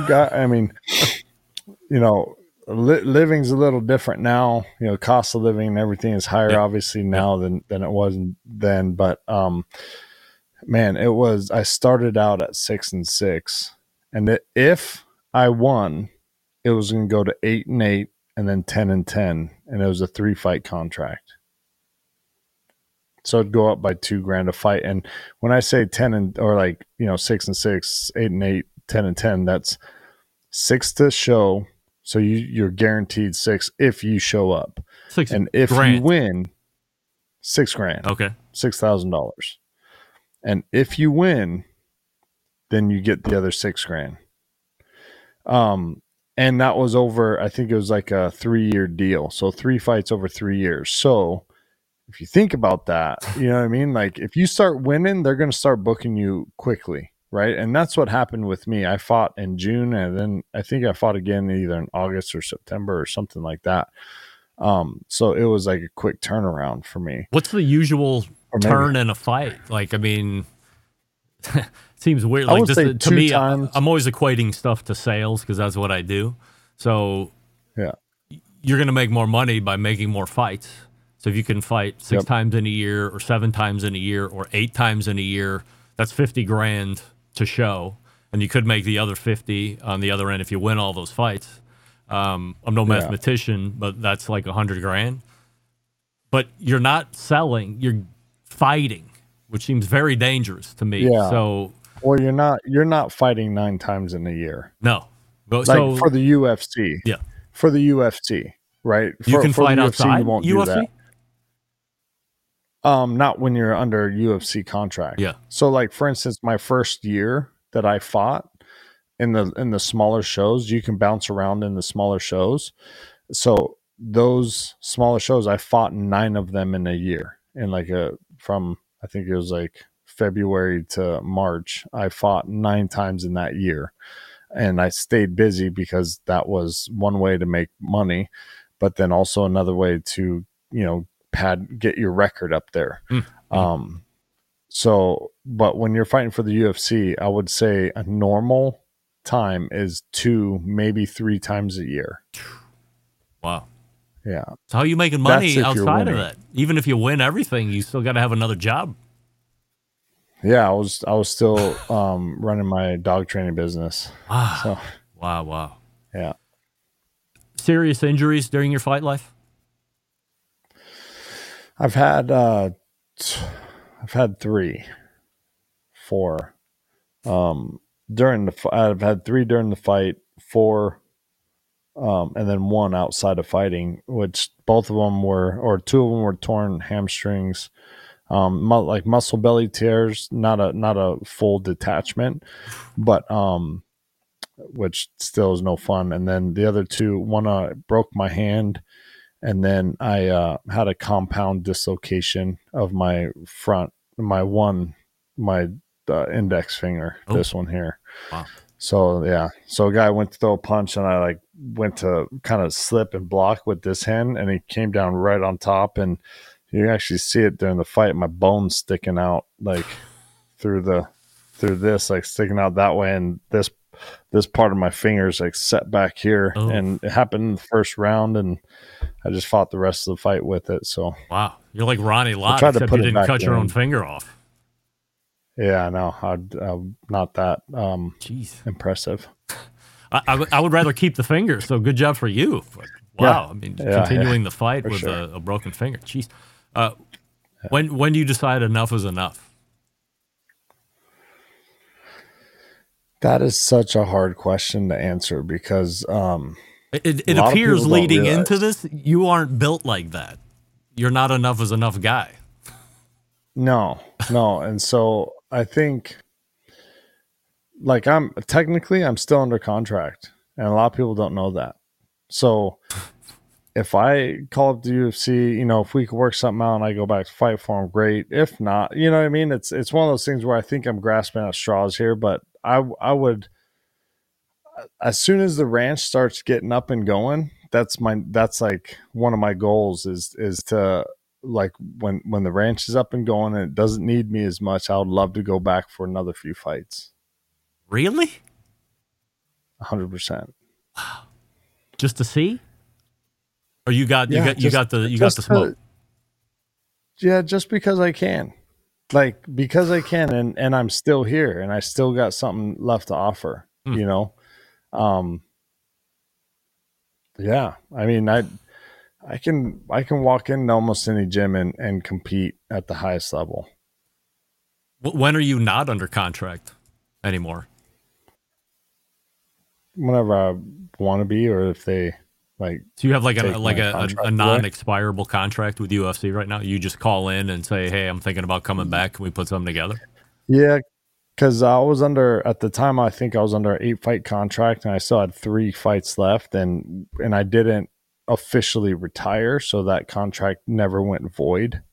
living's a little different now. Cost of living and everything is higher, obviously now than it was then. But, man, I started out at 6-6, and if I won, it was going to go to 8-8 and then 10-10. And it was a 3-fight contract. So it'd go up by $2,000 a fight. And when I say 6-6, 8-8, 10-10, that's 6 to show. So you're guaranteed 6 if you show up. And if you win, $6,000. Okay. $6,000. And if you win, then you get the other $6,000. And that was over, I think it was like a 3-year deal. So 3 fights over 3 years. So if you think about that, you know what I mean? Like if you start winning, they're going to start booking you quickly, right? And that's what happened with me. I fought in June, and then I think I fought again either in August or September or something like that. So it was like a quick turnaround for me. What's the usual turn in a fight? It seems weird. I would say to me, times. I'm always equating stuff to sales because that's what I do. So yeah, you're going to make more money by making more fights. So if you can fight 6 times in a year or 7 times in a year or 8 times in a year, that's $50,000 to show. And you could make the other 50 on the other end if you win all those fights. I'm no mathematician, but that's like $100,000. But you're not selling, you're fighting, which seems very dangerous to me. Yeah. So, well, you're not fighting 9 times in a year. No. But, like for the UFC. Yeah. For the UFC, right? You can for fight the outside you won't UFC? do that. Not when you're under UFC contract. Yeah. So like for instance, my first year that I fought in the smaller shows, you can bounce around in the smaller shows. So those smaller shows, I fought 9 of them in a year. And from I think it was like February to March, I fought 9 times in that year. And I stayed busy because that was one way to make money, but then also another way to, get your record up there. Mm-hmm. But when you're fighting for the UFC, I would say a normal time is 2, maybe 3 times a year. Wow. Yeah. So how are you making money outside of that? Even if you win everything, you still got to have another job. Yeah, I was still running my dog training business. Wow. So, wow. Yeah. Serious injuries during your fight life? I've had 3 4. I've had 3 during the fight, 4, and then 1 outside of fighting, which both of them were, or 2 of them were torn hamstrings, like muscle belly tears, not a full detachment, but which still is no fun. And then the other 2, one broke my hand, and then I had a compound dislocation of my index finger, this one here. Wow. So yeah, so a guy went to throw a punch, and I like went to kind of slip and block with this hand, and he came down right on top, and you actually see it during the fight. My bones sticking out like through this, like sticking out that way, and this part of my fingers like set back here, and it happened in the first round, and I just fought the rest of the fight with it. So wow, you're like Ronnie Lott, tried to except put you it didn't back cut your in. own finger off. Yeah, no, I'm not that Jeez. impressive. I would rather keep the finger. So good job for you. But, wow, Yeah. I mean, Yeah, continuing the fight for with sure. a broken finger. Jeez. When do you decide enough is enough? That is such a hard question to answer because It a lot of appears people don't leading realize. into this, you aren't built like that. You're not enough is enough guy. No. And so I think like I'm still under contract, and a lot of people don't know that. So if I call up the UFC, if we could work something out and I go back to fight for them, great. If not, you know what I mean? It's one of those things where I think I'm grasping at straws here, but I would, as soon as the ranch starts getting up and going, that's like one of my goals is to, like, when the ranch is up and going and it doesn't need me as much, I would love to go back for another few fights. Really? 100%. Just to see? Or you got the smoke? Yeah, just because I can. Like, because I can, and I'm still here, and I still got something left to offer, Yeah, I mean, I can walk into almost any gym and compete at the highest level. When are you not under contract anymore? Whenever I want to be, or if they like. So you have like take my a contract non-expirable contract with UFC right now? You just call in and say, hey, I'm thinking about coming back. Can we put something together? Yeah, because at the time, I think I was under an 8-fight contract, and I still had 3 fights left, and I didn't officially retire, so that contract never went void.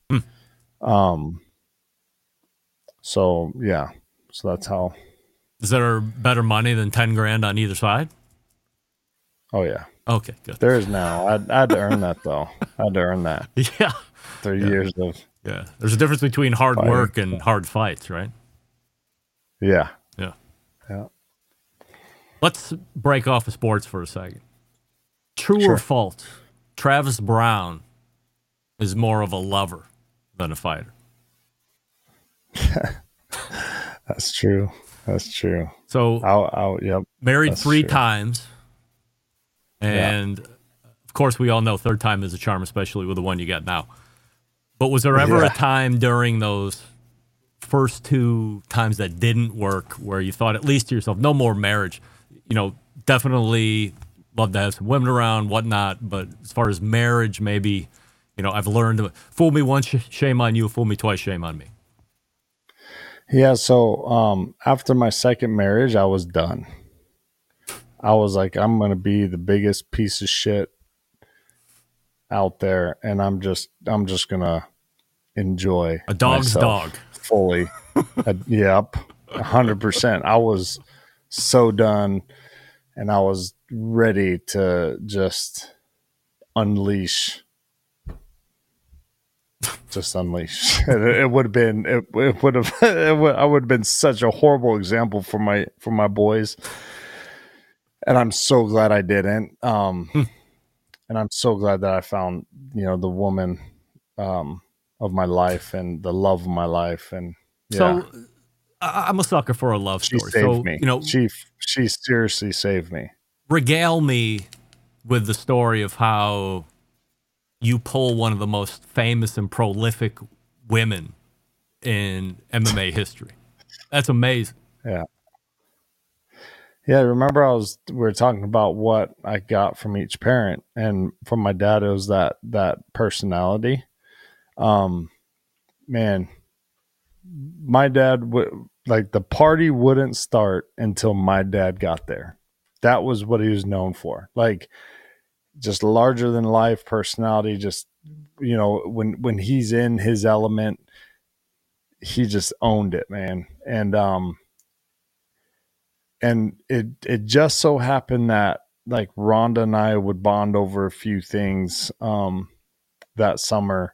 So yeah, so that's how. Is there better money than 10 grand on either side? Oh yeah, Okay, good. there is now. I had to earn that though. I had to earn that. Yeah. 3 years of. Yeah. There's a difference between hard Fighting. work and hard fights, right? Yeah. Yeah. Yeah. Let's break off of sports for a second. True or Sure. false? Travis Brown is more of a lover than a fighter. That's true. That's true. So Yep. married that's 3 true. times. And of course, we all know third time is a charm, especially with the one you got now. But was there ever a time during those first 2 times that didn't work where you thought, at least to yourself, no more marriage? Definitely love to have some women around, whatnot. But as far as marriage, maybe, I've learned to fool me once, shame on you. Fool me twice, shame on me. Yeah. So after my second marriage, I was done. I was like, I'm going to be the biggest piece of shit out there, and I'm just going to enjoy A dog's myself dog. fully. Yep. 100%. I was so done, and I was ready to just unleash. It would have been. It would have. I would have been such a horrible example for my boys, and I'm so glad I didn't. And I'm so glad that I found the woman of my life and the love of my life, and So I'm a sucker for a love she story. saved So, me. She seriously saved me. regale me with the story of how you pull one of the most famous and prolific women in MMA history. That's amazing. Yeah. Yeah, remember we were talking about what I got from each parent, and from my dad it was that personality. Man, my dad would, like, the party wouldn't start until my dad got there. That was what he was known for. Like, just larger than life personality, just, you know, when he's in his element, he just owned it, man. And it just so happened that, like, Rhonda and I would bond over a few things that summer,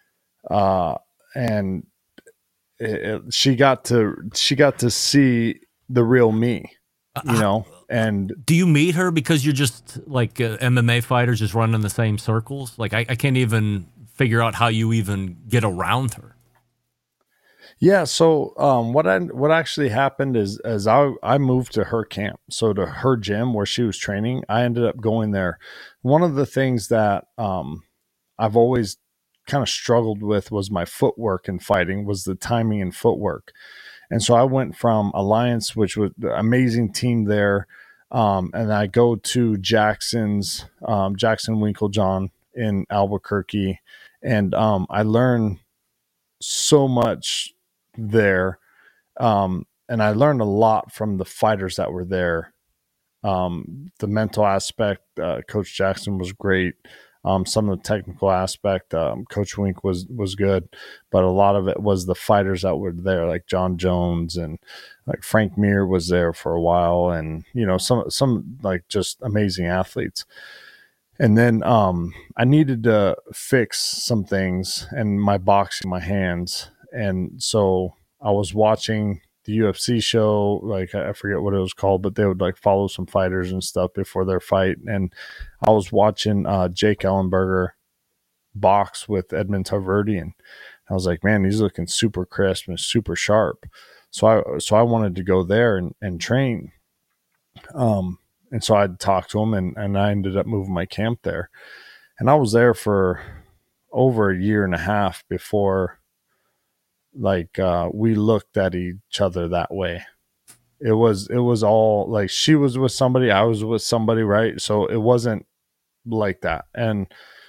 and she got to see the real me, you know. And do you meet her because you're just like MMA fighters, just running the same circles? Like, I can't even figure out how you even get around her. Yeah, so what actually happened is I moved to her camp, so to her gym where she was training. I ended up going there. One of the things that I've always kind of struggled with was my footwork in fighting, was the timing and footwork. And so I went from Alliance, which was an amazing team there, and I go to Jackson's, Jackson Winklejohn in Albuquerque, and I learned so much there, and I learned a lot from the fighters that were there. The mental aspect, Coach Jackson was great. Some of the technical aspect, Coach Wink was good, but a lot of it was the fighters that were there, like John Jones, and like Frank Mir was there for a while, and, you know, some like just amazing athletes. And then I needed to fix some things in my boxing, my hands. And so I was watching the UFC show, like, I forget what it was called, but they would, like, follow some fighters and stuff before their fight. And I was watching Jake Ellenberger box with Edmund Tarverdian. I was like, man, he's looking super crisp and super sharp. So I wanted to go there and train. And so I'd talk to him, and I ended up moving my camp there. And I was there for over a year and a half before, like, we looked at each other that way. It was all like, she was with somebody, I was with somebody, right? So it wasn't like that. And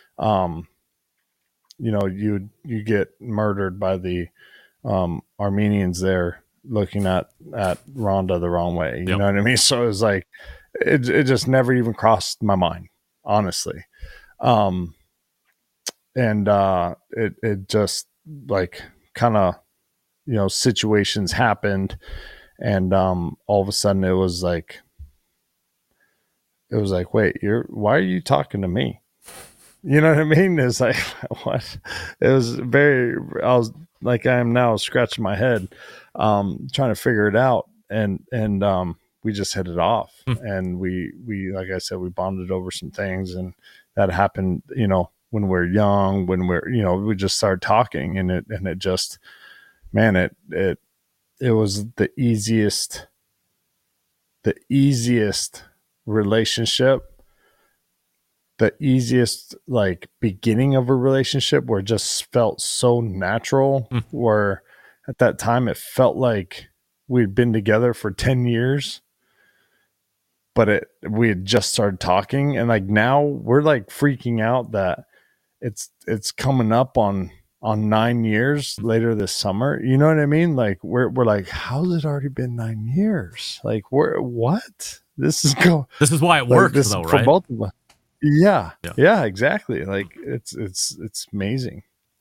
you know, you get murdered by the Armenians there looking at Rhonda the wrong way. You know what I mean? So it was like, it just never even crossed my mind, honestly. And it just, like, kind of, you know, situations happened, and all of a sudden it was like, wait, why are you talking to me? You know what I mean? It's like, what? It was I was like, I am now scratching my head, trying to figure it out. And we just hit it off. And we, like I said, we bonded over some things, and that happened, you know, when we're young, you know, we just started talking, and it just, man, it was the easiest relationship, the easiest, like, beginning of a relationship, where it just felt so natural, where at that time it felt like we'd been together for 10 years, but we had just started talking. And, like, now we're, like, freaking out that it's coming up on 9 years later this summer. You know what I mean? Like, we're like, how's it already been 9 years? Like, what? This is why it works, though, for right? both of us. Yeah, exactly. Like, it's amazing.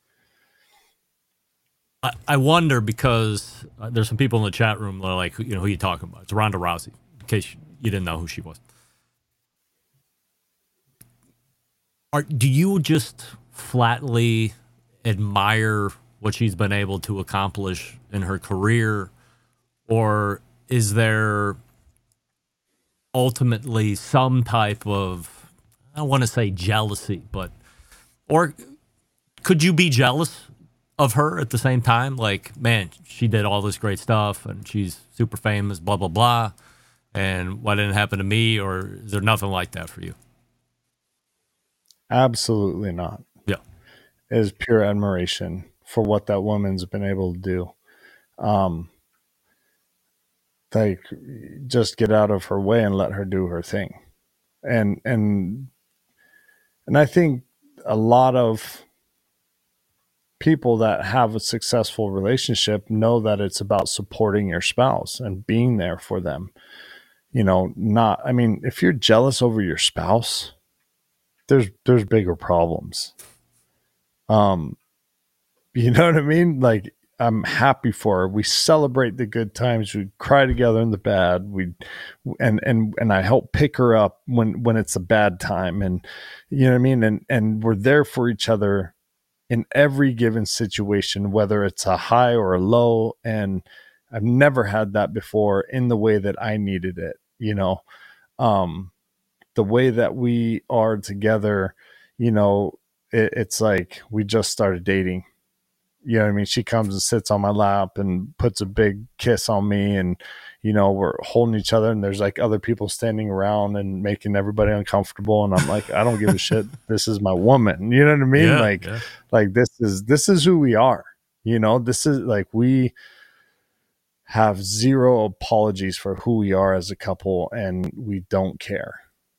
I wonder, because there's some people in the chat room that are like, you know, who are you talking about? It's Ronda Rousey, in case you didn't know who she was. Do you just flatly admire what she's been able to accomplish in her career, or is there ultimately some type of, I don't want to say jealousy, or could you be jealous of her at the same time? Like, man, she did all this great stuff and she's super famous, blah, blah, blah. And why didn't it happen to me? Or is there nothing like that for you? Absolutely not. Yeah. It is pure admiration for what that woman's been able to do. like, just get out of her way and let her do her thing. And I think a lot of people that have a successful relationship know that it's about supporting your spouse and being there for them. If you're jealous over your spouse, there's bigger problems. You know what I mean? Like, I'm happy for her. We celebrate the good times. We cry together in the bad. And I help pick her up when it's a bad time. And you know what I mean? And we're there for each other in every given situation, whether it's a high or a low. And I've never had that before in the way that I needed it. The way that we are together, it's like we just started dating. You know what I mean? She comes and sits on my lap and puts a big kiss on me, and we're holding each other, and there's like other people standing around and making everybody uncomfortable, and I'm like, I don't give a shit. This is my woman. You know what I mean? Yeah, like this is who we are. This is like, we have zero apologies for who we are as a couple, and we don't care.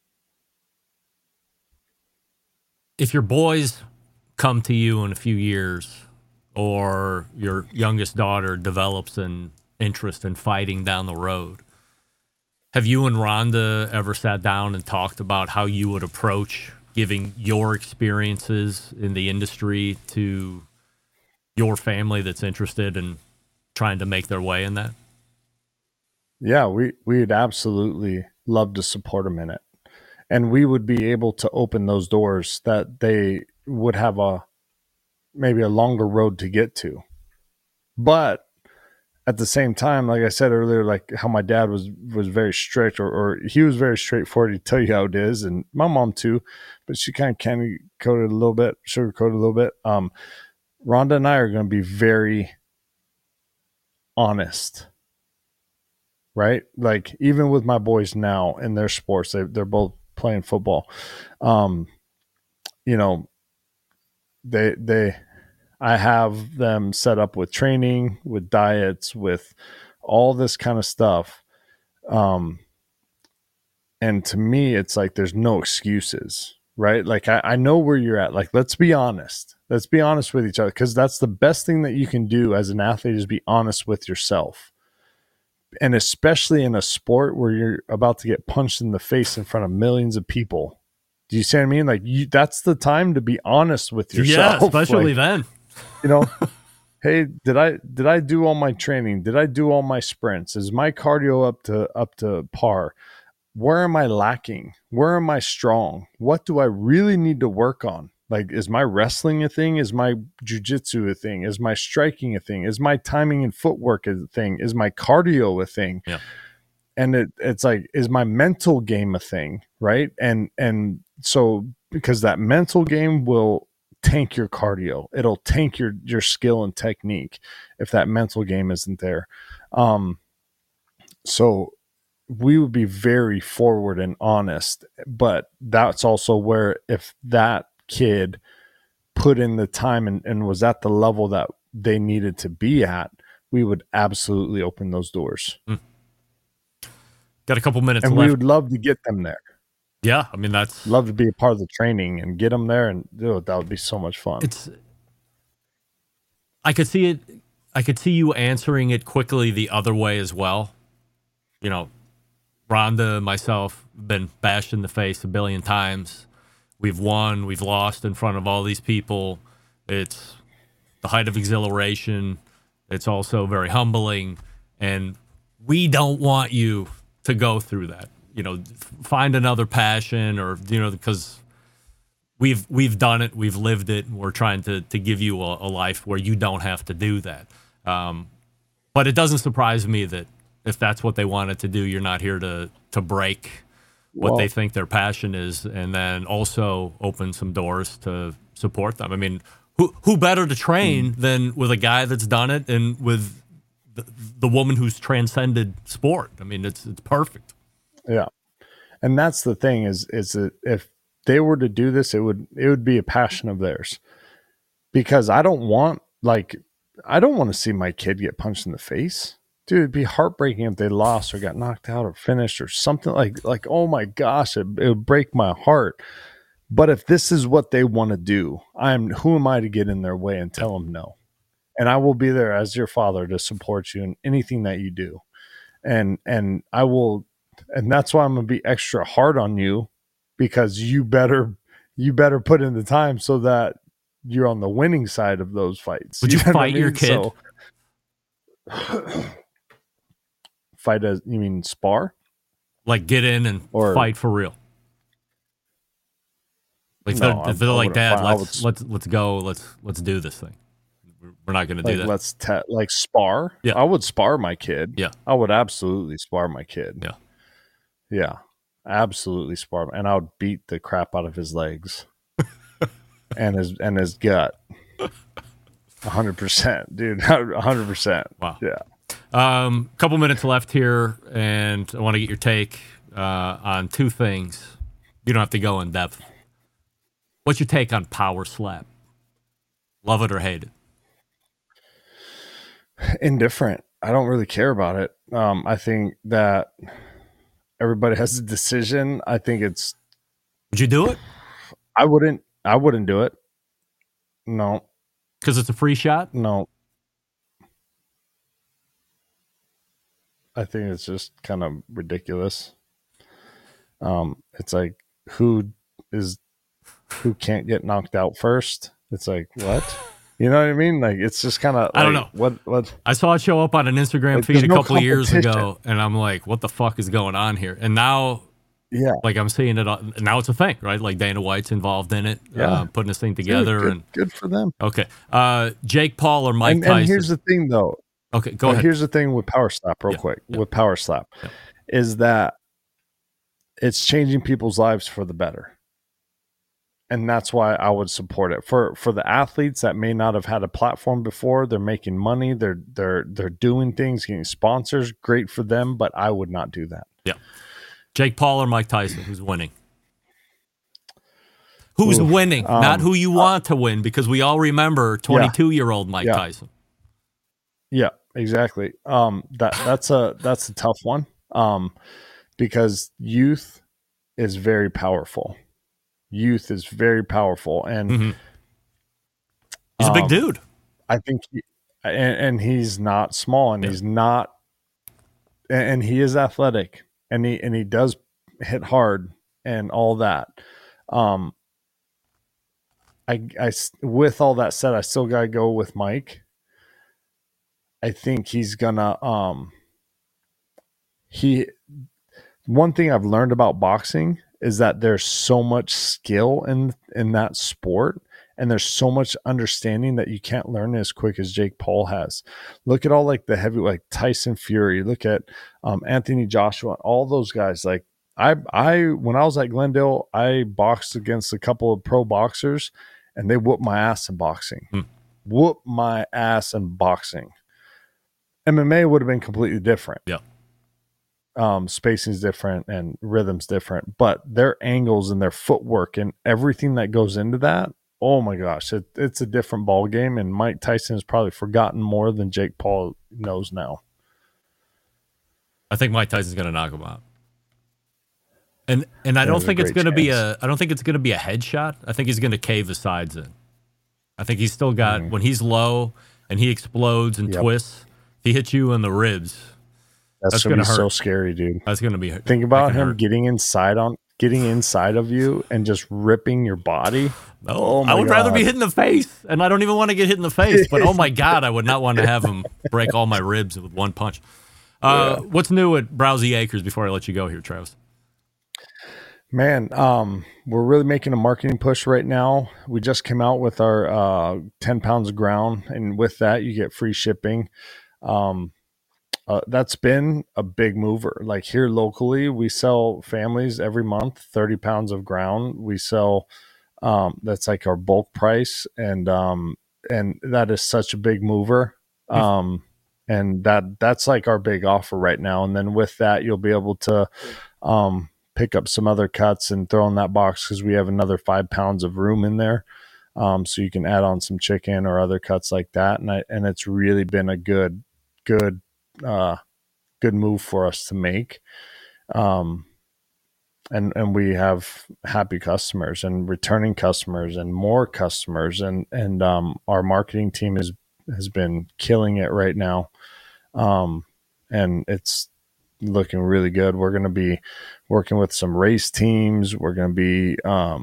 If your boys come to you in a few years, or your youngest daughter develops an interest in fighting down the road, have you and Rhonda ever sat down and talked about how you would approach giving your experiences in the industry to your family that's interested in trying to make their way in that? Yeah, we'd absolutely love to support them in it. And we would be able to open those doors that they would have maybe a longer road to get to. But at the same time, like I said earlier, like how my dad was very strict, or he was very straightforward to tell you how it is, and my mom too, but she kind of candy coated a little bit, sugarcoated a little bit. Rhonda and I are going to be very honest, right? Like, even with my boys now in their sports, they're both playing football. I have them set up with training, with diets, with all this kind of stuff. And to me, it's like, there's no excuses, right? Like, I know where you're at. Like, let's be honest. Let's be honest with each other, because that's the best thing that you can do as an athlete, is be honest with yourself. And especially in a sport where you're about to get punched in the face in front of millions of people. Do you see what I mean? Like, that's the time to be honest with yourself. Yeah, especially then. Hey, did I do all my training? Did I do all my sprints? Is my cardio up to par? Where am I lacking? Where am I strong? What do I really need to work on? Like, is my wrestling a thing? Is my jiu-jitsu a thing? Is my striking a thing? Is my timing and footwork a thing? Is my cardio a thing? Yeah. And it's like, is my mental game a thing? Right. And so, because that mental game will tank your cardio, it'll tank your skill and technique if that mental game isn't there. So we would be very forward and honest, but that's also where, if that kid put in the time and was at the level that they needed to be at, we would absolutely open those doors. Got a couple minutes and left. We would love to get them there. Yeah, I mean, that's... Love to be a part of the training and get them there, and that would be so much fun. I could see it. I could see you answering it quickly the other way as well. Rhonda and myself have been bashed in the face a billion times. We've won, we've lost in front of all these people. It's the height of exhilaration. It's also very humbling, and we don't want you to go through that. Find another passion, or because we've done it, we've lived it, and we're trying to give you a life where you don't have to do that. But it doesn't surprise me that if that's what they wanted to do, you're not here to break what they think their passion is, and then also open some doors to support them. I mean, who better to train than with a guy that's done it, and with the woman who's transcended sport? I mean, it's perfect. Yeah. And that's the thing is that if they were to do this, it would be a passion of theirs, because I don't want to see my kid get punched in the face. dude, it'd be heartbreaking if they lost or got knocked out or finished or something like oh my gosh, it would break my heart. But if this is what they want to do, who am I to get in their way and tell them no? And I will be there as your father to support you in anything that you do. And I will, and that's why I'm going to be extra hard on you, because you better put in the time so that you're on the winning side of those fights. Would you know what fight your kid? Fight as, you mean spar? Like get in and fight for real? Like No, if they're like, Dad, fight. let's go, let's do this thing. We're not going to do that. Let's like spar. Yeah, I would spar my kid. Yeah, I would absolutely spar my kid. Yeah, absolutely spar, and I would beat the crap out of his legs and his gut. 100%, dude. 100%. Wow. Yeah. Couple minutes left here, and I want to get your take on two things. You don't have to go in depth. What's your take on power slap? Love it or hate it? Indifferent. I don't really care about it. I think that everybody has a decision. I think it's. Would you do it? I wouldn't do it. No. Because it's a free shot? No. I think it's just kind of ridiculous. It's like who can't get knocked out first? It's like, what? You know what I mean? Like, it's just kind of, I don't know. What? I saw it show up on an Instagram feed a couple of years ago, and I'm like, what the fuck is going on here? And now, like I'm seeing it, now it's a thing, right? Like Dana White's involved in it, putting this thing together. Dude, good for them. Okay. Jake Paul or Mike Tyson? And here's the thing, though. Okay, go ahead. Here's the thing with Power Slap, real quick. With Power Slap, is that it's changing people's lives for the better. And that's why I would support it. For the athletes that may not have had a platform before, they're making money, they're doing things, getting sponsors, great for them, but I would not do that. Yeah. Jake Paul or Mike Tyson, who's winning? Who's winning? Not who you want to win, because we all remember 22-year-old Mike Tyson. Yeah, exactly. That's a tough one. Because youth is very powerful. Youth is very powerful, and he's a big dude. I think, and he's not small, and he's not, and he is athletic, and he does hit hard and all that. I with all that said, I still gotta go with Mike. I think he's gonna one thing I've learned about boxing is that there's so much skill in that sport, and there's so much understanding that you can't learn as quick as Jake Paul has. Look at all like the heavy, like Tyson Fury. Look at Anthony Joshua. All those guys. Like I when I was at Glendale, I boxed against a couple of pro boxers, and they whooped my ass in boxing. Whooped my ass in boxing. MMA would have been completely different. Yeah. Spacing's different and rhythm's different, but their angles and their footwork and everything that goes into that, oh my gosh, it's a different ball game. And Mike Tyson has probably forgotten more than Jake Paul knows now. I think Mike Tyson's going to knock him out. And I don't think it's going to be a headshot. I think he's going to cave his sides in. I think he's still got, when he's low and he explodes and twists, if he hits you in the ribs, that's going to be so scary, dude. That's going to be. Think about him getting inside of you and just ripping your body. I would rather be hit in the face, and I don't even want to get hit in the face. But oh my God, I would not want to have him break all my ribs with one punch. What's new at Browsey Acres before I let you go here, Travis? Man, we're really making a marketing push right now. We just came out with our 10 pounds of ground, and with that, you get free shipping. That's been a big mover. Like here locally, we sell families every month 30 pounds of ground. We sell that's like our bulk price, and that is such a big mover. And that's like our big offer right now. And then with that, you'll be able to pick up some other cuts and throw in that box, because we have another 5 pounds of room in there. So you can add on some chicken or other cuts like that. And it's really been a good good move for us to make. And we have happy customers and returning customers and more customers, and our marketing team has been killing it right now, and it's looking really good. We're going to be working with some race teams. We're going to be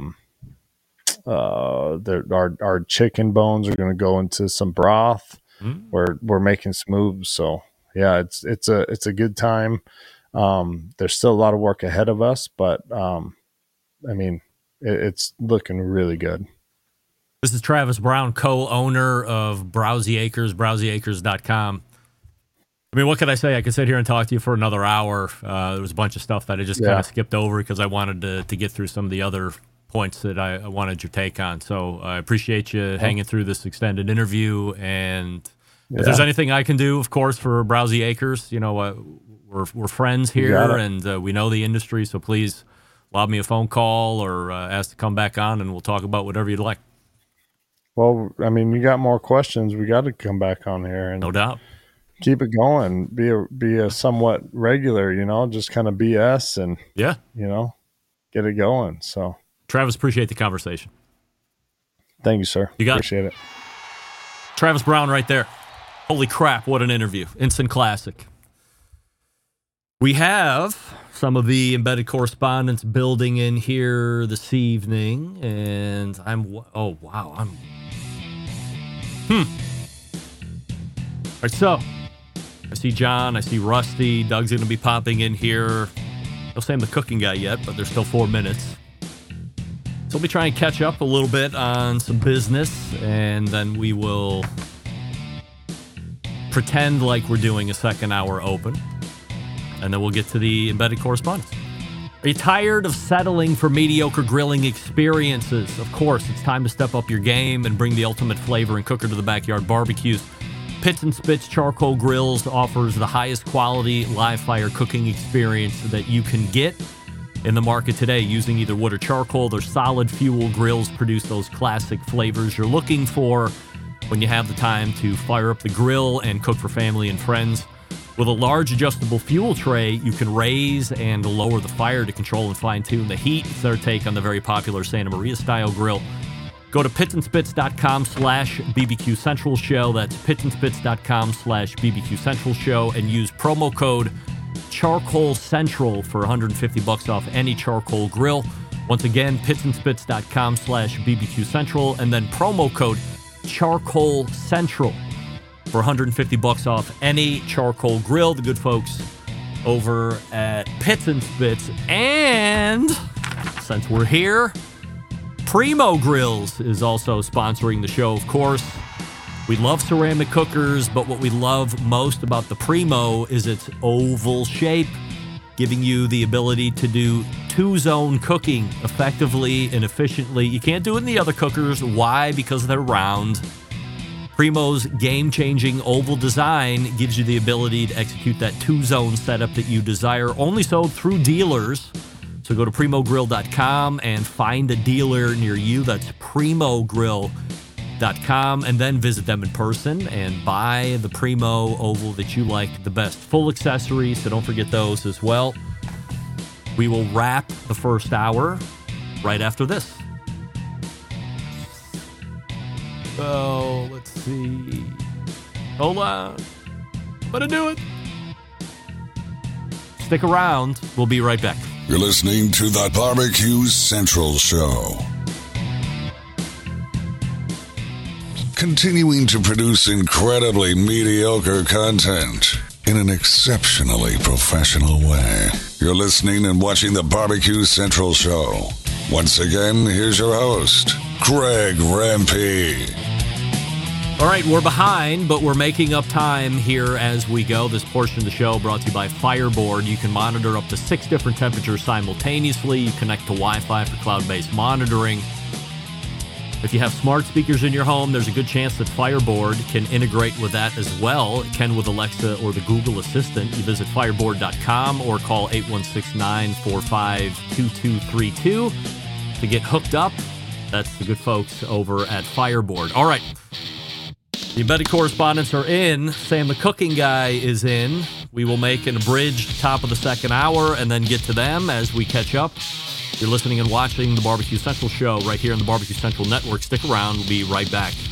our chicken bones are going to go into some broth. We're making some moves. So yeah, it's a good time. There's still a lot of work ahead of us, but I mean, it's looking really good. This is Travis Brown, co-owner of Browsy Acres, browsyacres.com. I mean, what could I say? I could sit here and talk to you for another hour. There was a bunch of stuff that I just kind of skipped over because I wanted to get through some of the other points that I wanted your take on. So I appreciate you hanging through this extended interview. And if there's anything I can do, of course, for Browsy Acres, you know, we're friends here and we know the industry. So please lob me a phone call or ask to come back on and we'll talk about whatever you'd like. Well, I mean, you got more questions. We got to come back on here and no doubt keep it going. Be a somewhat regular, you know, just kind of BS and you know, get it going. So, Travis, appreciate the conversation. Thank you, sir. You got appreciate it. Travis Brown, right there. Holy crap! What an interview! Instant classic. We have some of the embedded correspondents building in here this evening, and All right, so I see John, I see Rusty, Doug's going to be popping in here. No say I'm the cooking guy yet, but there's still 4 minutes. So we'll be trying to catch up a little bit on some business, and then we will pretend like we're doing a second hour open, and then we'll get to the embedded correspondence. Are you tired of settling for mediocre grilling experiences? Of course, it's time to step up your game and bring the ultimate flavor and cooker to the backyard barbecues. Pits and Spits Charcoal Grills offers the highest quality live fire cooking experience that you can get in the market today. Using either wood or charcoal, their solid fuel grills produce those classic flavors you're looking for when you have the time to fire up the grill and cook for family and friends. With a large adjustable fuel tray, you can raise and lower the fire to control and fine-tune the heat. It's their take on the very popular Santa Maria style grill. Go to pitsandspits.com/BBQ Central Show. That's pitsandspits.com/BBQ Central Show and use promo code Charcoal Central for $150 off any charcoal grill. Once again, pitsandspits.com/BBQ Central and then promo code Charcoal Central for $150 off any charcoal grill. The good folks over at Pits and Spits. And since we're here, Primo Grills is also sponsoring the show, of course. We love ceramic cookers, but what we love most about the Primo is its oval shape, giving you the ability to do two-zone cooking effectively and efficiently. You can't do it in the other cookers. Why? Because they're round. Primo's game-changing oval design gives you the ability to execute that two-zone setup that you desire, only sold through dealers. So go to primogrill.com and find a dealer near you. That's primogrill.com, and then visit them in person and buy the Primo oval that you like the best. Full accessories, so don't forget those as well. We will wrap the first hour right after this. So, let's see. Hold on. I'm gonna do it. Stick around. We'll be right back. You're listening to the Barbecue Central Show. Continuing to produce incredibly mediocre content in an exceptionally professional way. You're listening and watching the Barbecue Central Show. Once again, here's your host, Greg Rempe. All right, we're behind, but we're making up time here as we go. This portion of the show brought to you by Fireboard. You can monitor up to 6 different temperatures simultaneously. You connect to Wi-Fi for cloud-based monitoring. If you have smart speakers in your home, there's a good chance that Fireboard can integrate with that as well. It can with Alexa or the Google Assistant. You visit fireboard.com or call 816-945-2232 to get hooked up. That's the good folks over at Fireboard. All right. The embedded correspondents are in. Sam the cooking guy is in. We will make an abridged top of the second hour and then get to them as we catch up. You're listening and watching the Barbecue Central show right here on the Barbecue Central Network. Stick around. We'll be right back.